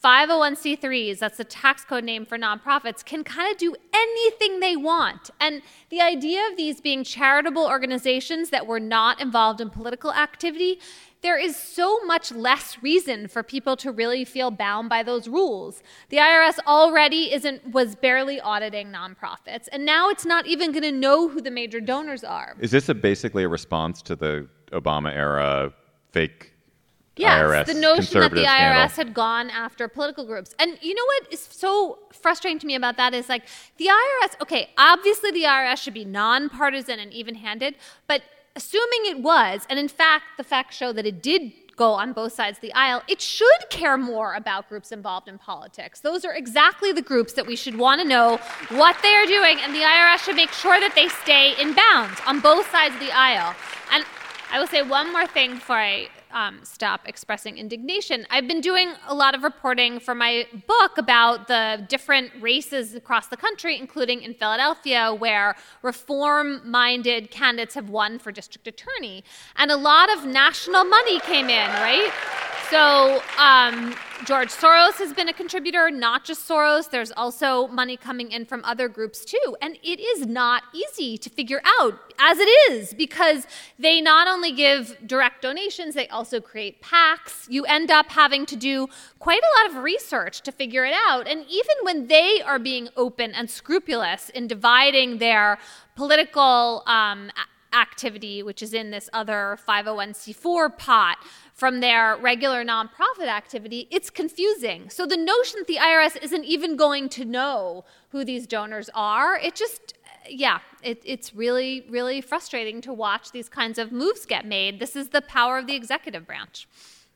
[SPEAKER 4] five oh one c threes, that's the tax code name for nonprofits, can kind of do anything they want. And the idea of these being charitable organizations that were not involved in political activity, there is so much less reason for people to really feel bound by those rules. The I R S already isn't was barely auditing nonprofits, and now it's not even going to know who the major donors are.
[SPEAKER 3] Is this a basically a response to the Obama era fake
[SPEAKER 4] Yes,
[SPEAKER 3] I R S
[SPEAKER 4] the notion that the I R S
[SPEAKER 3] scandal?
[SPEAKER 4] had gone after political groups. And you know what is so frustrating to me about that is like the I R S, okay, obviously the I R S should be nonpartisan and even-handed, but assuming it was, and in fact the facts show that it did go on both sides of the aisle, it should care more about groups involved in politics. Those are exactly the groups that we should want to know what they are doing, and the I R S should make sure that they stay in bounds on both sides of the aisle. And I will say one more thing before I um, stop expressing indignation. I've been doing a lot of reporting for my book about the different races across the country, including in Philadelphia, where reform-minded candidates have won for district attorney. And a lot of national money came in, right? So um, George Soros has been a contributor, not just Soros. There's also money coming in from other groups too. And it is not easy to figure out, as it is, because they not only give direct donations, they also create PACs. You end up having to do quite a lot of research to figure it out. And even when they are being open and scrupulous in dividing their political um, activity, which is in this other five oh one c four pot, from their regular nonprofit activity, it's confusing. So the notion that the I R S isn't even going to know who these donors are, it just, yeah, it, it's really, really frustrating to watch these kinds of moves get made. This is the power of the executive branch.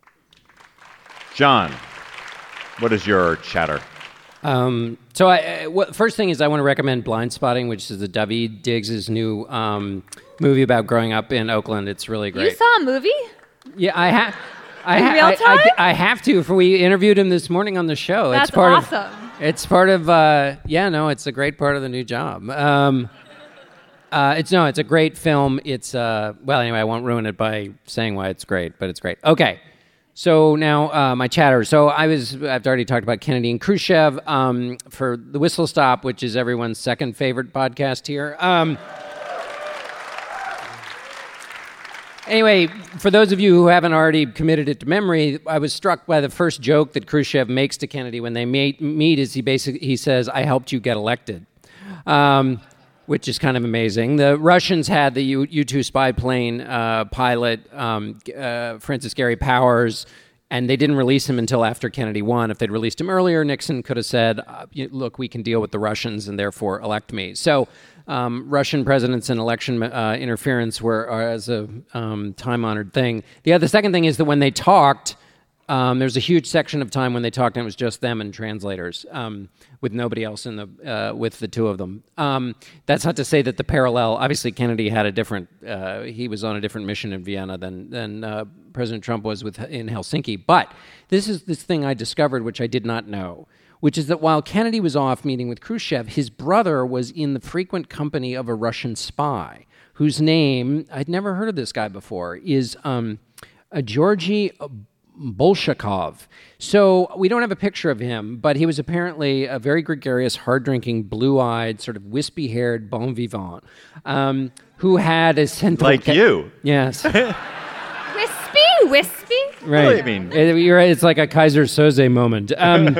[SPEAKER 3] John, what is your chatter?
[SPEAKER 5] Um, so I, uh, what, first thing is I want to recommend Blind Spotting, which is the Daveed Diggs' new um, movie about growing up in Oakland. It's really great.
[SPEAKER 4] You saw a movie?
[SPEAKER 5] Yeah, I have. I,
[SPEAKER 4] In
[SPEAKER 5] ha-
[SPEAKER 4] real
[SPEAKER 5] I,
[SPEAKER 4] time?
[SPEAKER 5] I, I have to. For we interviewed him this morning on the show.
[SPEAKER 4] That's
[SPEAKER 5] it's part
[SPEAKER 4] awesome.
[SPEAKER 5] Of, it's part of. Uh, yeah, no, it's a great part of the new job. Um, uh, it's no, it's a great film. It's uh, well, anyway, I won't ruin it by saying why it's great, but it's great. Okay, so now uh, my chatter. So I was. I've already talked about Kennedy and Khrushchev um, for the Whistle Stop, which is everyone's second favorite podcast here. Um, Anyway, for those of you who haven't already committed it to memory, I was struck by the first joke that Khrushchev makes to Kennedy when they meet. meet is he basically he says, "I helped you get elected," um, which is kind of amazing. The Russians had the U two spy plane uh, pilot, um, uh, Francis Gary Powers, and they didn't release him until after Kennedy won. If they'd released him earlier, Nixon could have said, uh, look, we can deal with the Russians and therefore elect me. So um, Russian presidents and election uh, interference were are, as a um, time-honored thing. The other, the second thing is that when they talked, um, there's a huge section of time when they talked and it was just them and translators um, with nobody else in the uh, with the two of them. Um, that's not to say that the parallel, obviously Kennedy had a different, uh, he was on a different mission in Vienna than, than uh, President Trump was with in Helsinki. But this is this thing I discovered, which I did not know, which is that while Kennedy was off meeting with Khrushchev, his brother was in the frequent company of a Russian spy whose name, I'd never heard of this guy before, is um, a Georgy Bolshakov. So we don't have a picture of him, but he was apparently a very gregarious, hard-drinking, blue-eyed, sort of wispy-haired bon vivant um, who had a central...
[SPEAKER 3] Like ca- you.
[SPEAKER 5] Yes.
[SPEAKER 4] Wispy, wispy.
[SPEAKER 5] Right.
[SPEAKER 3] What do you mean?
[SPEAKER 5] It, you're right, it's like a Kaiser Soze moment. Um,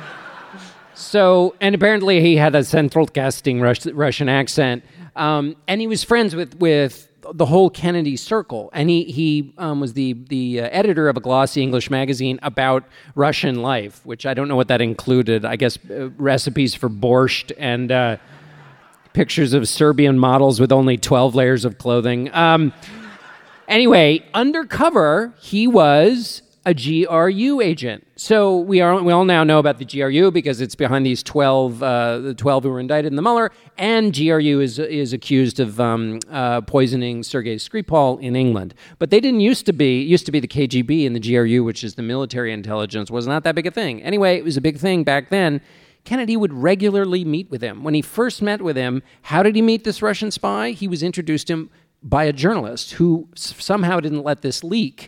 [SPEAKER 5] so, and apparently he had a central casting Rus- Russian accent, um, and he was friends with with the whole Kennedy circle, and he he um, was the the uh, editor of a glossy English magazine about Russian life, which I don't know what that included. I guess uh, recipes for borscht and uh, pictures of Serbian models with only twelve layers of clothing. Um, Anyway, undercover, he was a G R U agent. So we are we all now know about the G R U because it's behind these twelve, uh, the twelve who were indicted in the Mueller, and G R U is is accused of um, uh, poisoning Sergei Skripal in England. But they didn't used to be used to be the K G B, and the G R U, which is the military intelligence, was not that big a thing. Anyway, it was a big thing back then. Kennedy would regularly meet with him. When he first met with him, how did he meet this Russian spy? He was introduced to him by a journalist who s- somehow didn't let this leak.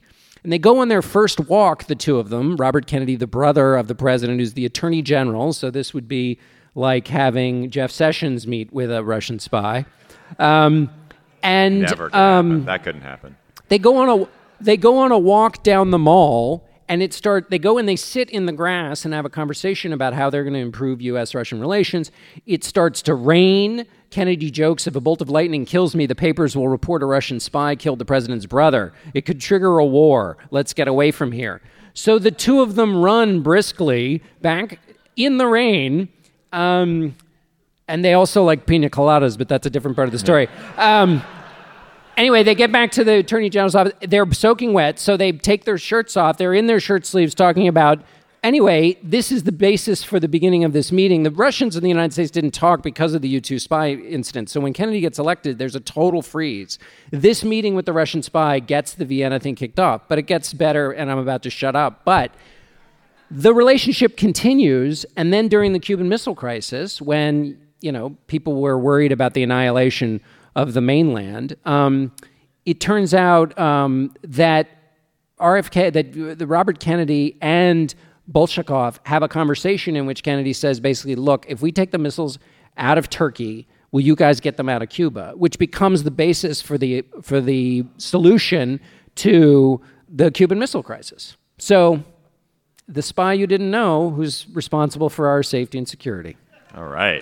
[SPEAKER 5] And they go on their first walk, the two of them, Robert Kennedy, the brother of the president, who's the attorney general. So this would be like having Jeff Sessions meet with a Russian spy. Um, and
[SPEAKER 3] Never could
[SPEAKER 5] um,
[SPEAKER 3] happen. That couldn't happen.
[SPEAKER 5] They go on a they go on a walk down the mall, and it start. They go and they sit in the grass and have a conversation about how they're going to improve U S Russian relations. It starts to rain. Kennedy jokes, if a bolt of lightning kills me, the papers will report a Russian spy killed the president's brother. It could trigger a war. Let's get away from here. So the two of them run briskly back in the rain. Um, and they also like pina coladas, but that's a different part of the story. Um, anyway, they get back to the attorney general's office. They're soaking wet, so they take their shirts off. They're in their shirt sleeves talking about... Anyway, this is the basis for the beginning of this meeting. The Russians and the United States didn't talk because of the U two spy incident. So when Kennedy gets elected, there's a total freeze. This meeting with the Russian spy gets the Vienna thing kicked off, but it gets better, and I'm about to shut up. But the relationship continues, and then during the Cuban Missile Crisis, when, you know, people were worried about the annihilation of the mainland, um, it turns out um, that R F K, that the Robert Kennedy and Bolshakov have a conversation in which Kennedy says basically, look, if we take the missiles out of Turkey, will you guys get them out of Cuba? Which becomes the basis for the for the solution to the Cuban Missile Crisis. So the spy you didn't know who's responsible for our safety and security.
[SPEAKER 3] All right.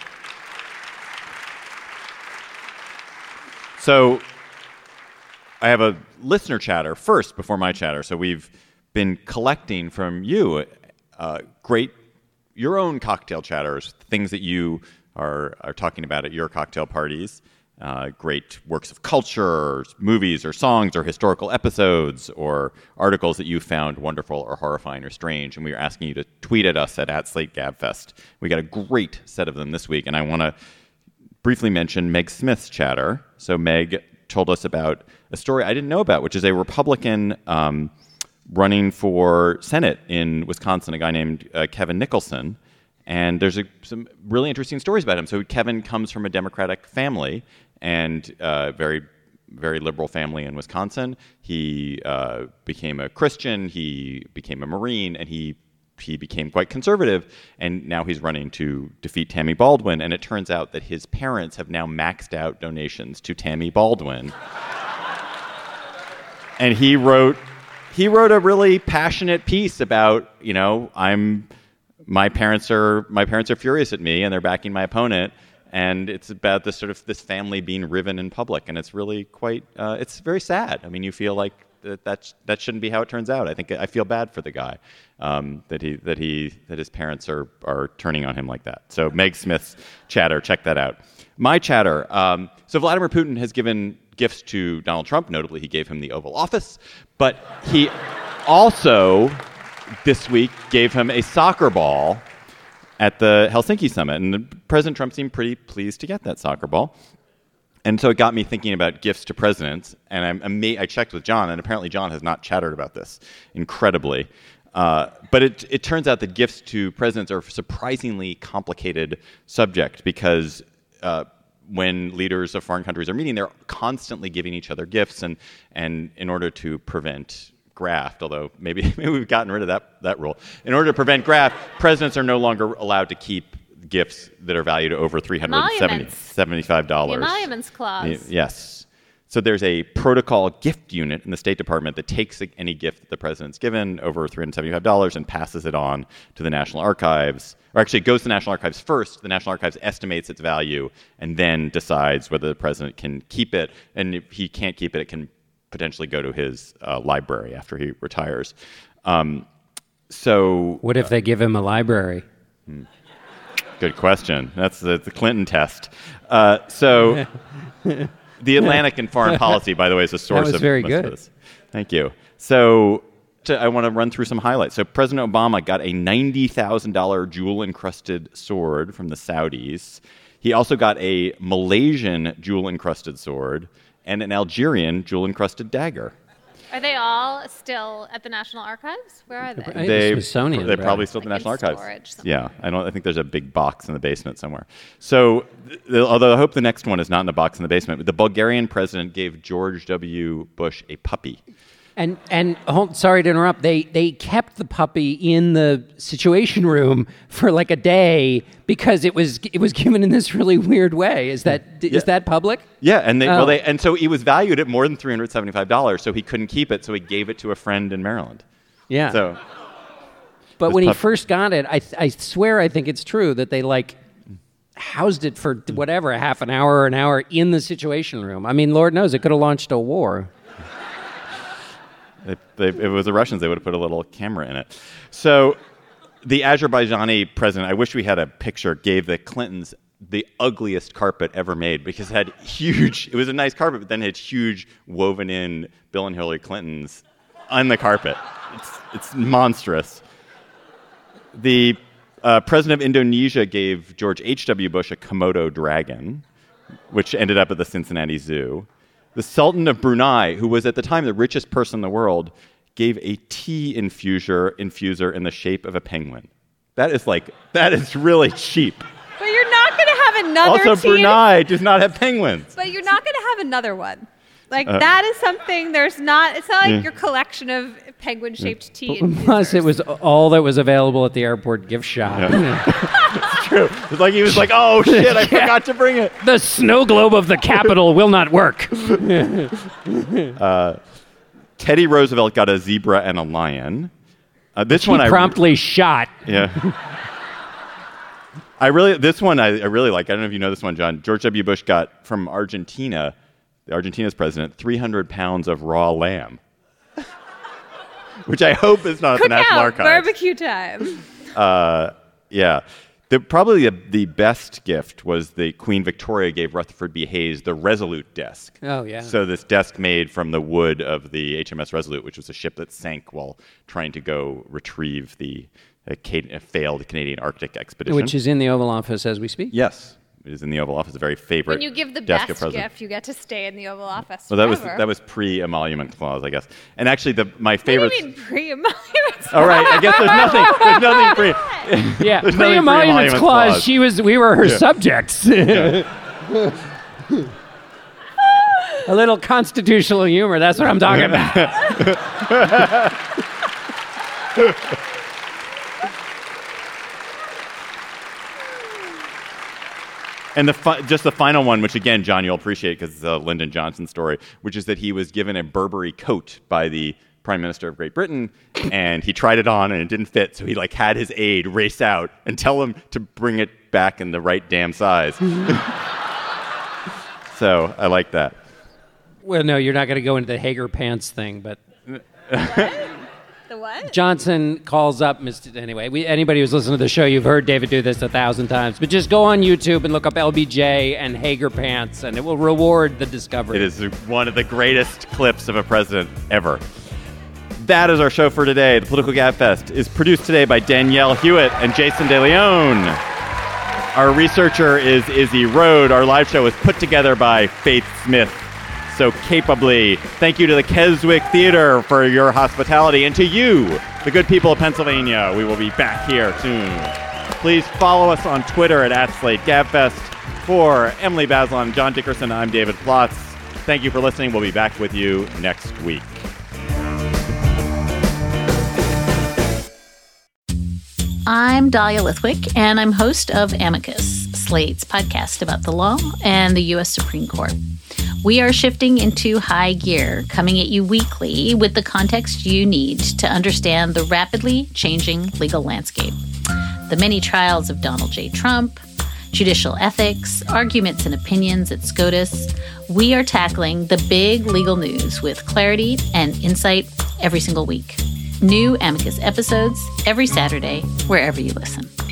[SPEAKER 3] So I have a listener chatter first before my chatter. So we've been collecting from you uh, great, your own cocktail chatters, things that you are, are talking about at your cocktail parties, uh, great works of culture, or movies or songs or historical episodes or articles that you found wonderful or horrifying or strange. And we are asking you to tweet at us at, at SlateGabFest. We got a great set of them this week. And I want to briefly mention Meg Smith's chatter. So Meg told us about a story I didn't know about, which is a Republican um, running for Senate in Wisconsin, a guy named uh, Kevin Nicholson. And there's a, some really interesting stories about him. So Kevin comes from a Democratic family and uh, very, very liberal family in Wisconsin. He uh, became a Christian, he became a Marine, and he he became quite conservative. And now he's running to defeat Tammy Baldwin. And it turns out that his parents have now maxed out donations to Tammy Baldwin. And he wrote... He wrote a really passionate piece about, you know, I'm, my parents are, my parents are furious at me and they're backing my opponent. And it's about this sort of, this family being riven in public. And it's really quite, uh, it's very sad. I mean, you feel like that, that, that shouldn't be how it turns out. I think, I feel bad for the guy, um, that he, that he, that his parents are, are turning on him like that. So Meg Smith's chatter, check that out. My chatter, um, so Vladimir Putin has given gifts to Donald Trump. Notably, he gave him the Oval Office. But he also, this week, gave him a soccer ball at the Helsinki summit. And President Trump seemed pretty pleased to get that soccer ball. And so it got me thinking about gifts to presidents. And I'm ama- I checked with John, and apparently John has not chattered about this, incredibly. Uh, but it, it turns out that gifts to presidents are a surprisingly complicated subject because uh, when leaders of foreign countries are meeting, they're constantly giving each other gifts, and and in order to prevent graft, although maybe, maybe we've gotten rid of that, that rule, in order to prevent graft, presidents are no longer allowed to keep gifts that are valued over three hundred seventy-five dollars.
[SPEAKER 4] The emoluments clause.
[SPEAKER 3] Yes. So there's a protocol gift unit in the State Department that takes any gift that the president's given over three hundred seventy-five dollars and passes it on to the National Archives. Or actually, it goes to the National Archives first. The National Archives estimates its value and then decides whether the president can keep it. And if he can't keep it, it can potentially go to his uh, library after he retires. Um, so,
[SPEAKER 5] what if
[SPEAKER 3] uh,
[SPEAKER 5] they give him a library?
[SPEAKER 3] Hmm. Good question. That's the, the Clinton test. Uh, so... The Atlantic and Foreign Policy, by the way, is a source
[SPEAKER 5] that was
[SPEAKER 3] of
[SPEAKER 5] very
[SPEAKER 3] most
[SPEAKER 5] good.
[SPEAKER 3] of this. Thank you. So to, I want to run through some highlights. So President Obama got a ninety thousand dollars jewel-encrusted sword from the Saudis. He also got a Malaysian jewel-encrusted sword and an Algerian jewel-encrusted dagger.
[SPEAKER 4] Are they all still at the National Archives? Where are they?
[SPEAKER 3] They,
[SPEAKER 5] Smithsonian,
[SPEAKER 3] they're
[SPEAKER 5] right?
[SPEAKER 3] probably still at the
[SPEAKER 4] Like
[SPEAKER 3] National
[SPEAKER 4] in
[SPEAKER 3] Archives.
[SPEAKER 4] storage somewhere.
[SPEAKER 3] Yeah, I don't. I think there's a big box in the basement somewhere. So, th- although I hope the next one is not in the box in the basement, but the Bulgarian president gave George W. Bush a puppy.
[SPEAKER 5] And and hold, sorry to interrupt. They they kept the puppy in the Situation Room for like a day because it was it was given in this really weird way. Is that
[SPEAKER 3] Yeah.
[SPEAKER 5] is that public?
[SPEAKER 3] Yeah, and they,
[SPEAKER 5] Oh.
[SPEAKER 3] well, they, and so he was valued at more than three hundred seventy-five dollars, so he couldn't keep it, so he gave it to a friend in Maryland.
[SPEAKER 5] Yeah.
[SPEAKER 3] So,
[SPEAKER 5] but
[SPEAKER 3] this
[SPEAKER 5] when he
[SPEAKER 3] pup-
[SPEAKER 5] first got it, I I swear I think it's true that they like housed it for whatever a half an hour or an hour in the Situation Room. I mean, Lord knows it could have launched a war.
[SPEAKER 3] They, they, if it was the Russians, they would have put a little camera in it. So the Azerbaijani president, I wish we had a picture, gave the Clintons the ugliest carpet ever made because it had huge, it was a nice carpet, but then it had huge woven in Bill and Hillary Clintons on the carpet. It's, it's monstrous. The uh, president of Indonesia gave George H W. Bush a Komodo dragon, which ended up at the Cincinnati Zoo. The Sultan of Brunei, who was at the time the richest person in the world, gave a tea infuser infuser in the shape of a penguin. That is like, that is really cheap.
[SPEAKER 9] But you're not going to have another
[SPEAKER 3] Also,
[SPEAKER 9] tea.
[SPEAKER 3] Brunei does not have penguins.
[SPEAKER 9] But you're not going to have another one. Like,
[SPEAKER 3] Uh,
[SPEAKER 9] that is something, there's not, it's not like
[SPEAKER 3] Yeah.
[SPEAKER 9] your collection of penguin-shaped tea.
[SPEAKER 5] Plus, it was all that was available at the airport gift shop.
[SPEAKER 3] It's true. It's like he was like, oh shit, I forgot to bring it.
[SPEAKER 5] The snow globe of the Capitol will not work.
[SPEAKER 3] uh, Teddy Roosevelt got a zebra and a lion. Uh, this
[SPEAKER 5] He
[SPEAKER 3] one I
[SPEAKER 5] promptly shot.
[SPEAKER 3] Yeah. I really, this one I, I really like. I don't know if you know this one, John. George W. Bush got from Argentina, the Argentina's president, three hundred pounds of raw lamb, which I hope is not at the National
[SPEAKER 9] Cookout,
[SPEAKER 3] Archives.
[SPEAKER 9] barbecue time.
[SPEAKER 3] Uh, yeah. The, probably the, the best gift was the Queen Victoria gave Rutherford B. Hayes the Resolute desk.
[SPEAKER 5] Oh, yeah.
[SPEAKER 3] So this desk made from the wood of the H M S Resolute, which was a ship that sank while trying to go retrieve the uh, Ca- uh, failed Canadian Arctic expedition.
[SPEAKER 5] Which is in the Oval Office as we speak.
[SPEAKER 3] Yes. It is in the Oval Office, a very favorite
[SPEAKER 9] When you give the
[SPEAKER 3] desk of
[SPEAKER 9] best
[SPEAKER 3] president.
[SPEAKER 9] gift, you get to stay in the Oval Office
[SPEAKER 3] Well, that was
[SPEAKER 9] forever.
[SPEAKER 3] that was pre-emolument clause, I guess. And actually, the my
[SPEAKER 9] What do
[SPEAKER 3] favorite.
[SPEAKER 9] you mean pre-emoluments?
[SPEAKER 3] All right, I guess there's nothing. There's nothing pre.
[SPEAKER 5] Yeah,
[SPEAKER 3] There's nothing
[SPEAKER 5] pre-emoluments
[SPEAKER 3] pre-emoluments
[SPEAKER 5] clause.
[SPEAKER 3] clause.
[SPEAKER 5] She was. We were her
[SPEAKER 3] Yeah.
[SPEAKER 5] subjects. A little constitutional humor. That's what I'm talking about.
[SPEAKER 3] And the fi- just the final one, which again, John, you'll appreciate because it's a Lyndon Johnson story, which is that he was given a Burberry coat by the Prime Minister of Great Britain, and he tried it on and it didn't fit, so he like had his aide race out and tell him to bring it back in the right damn size. So I like that.
[SPEAKER 5] Well, no, you're not going to go into the Hager pants thing, but
[SPEAKER 9] The what?
[SPEAKER 5] Johnson calls up Mister Anyway, we, anybody who's listened to the show, you've heard David do this a thousand times. But just go on YouTube and look up L B J and Hager pants, and it will reward the discovery.
[SPEAKER 3] It is one of the greatest clips of a president ever. That is our show for today. The Political Gabfest is produced today by Danielle Hewitt and Jason DeLeon. Our researcher is Izzy Rode. Our live show was put together by Faith Smith so capably. Thank you to the Keswick Theater for your hospitality, and to you, the good people of Pennsylvania. We will be back here soon. Please follow us on Twitter at, at SlateGabfest. For Emily Bazelon, John Dickerson, I'm David Plotz. Thank you for listening. We'll be back with you next week.
[SPEAKER 10] I'm Dahlia Lithwick, and I'm host of Amicus, Slate's podcast about the law and the U S Supreme Court. We are shifting into high gear, coming at you weekly with the context you need to understand the rapidly changing legal landscape. The many trials of Donald J. Trump, judicial ethics, arguments and opinions at SCOTUS. We are tackling the big legal news with clarity and insight every single week. New Amicus episodes every Saturday, wherever you listen.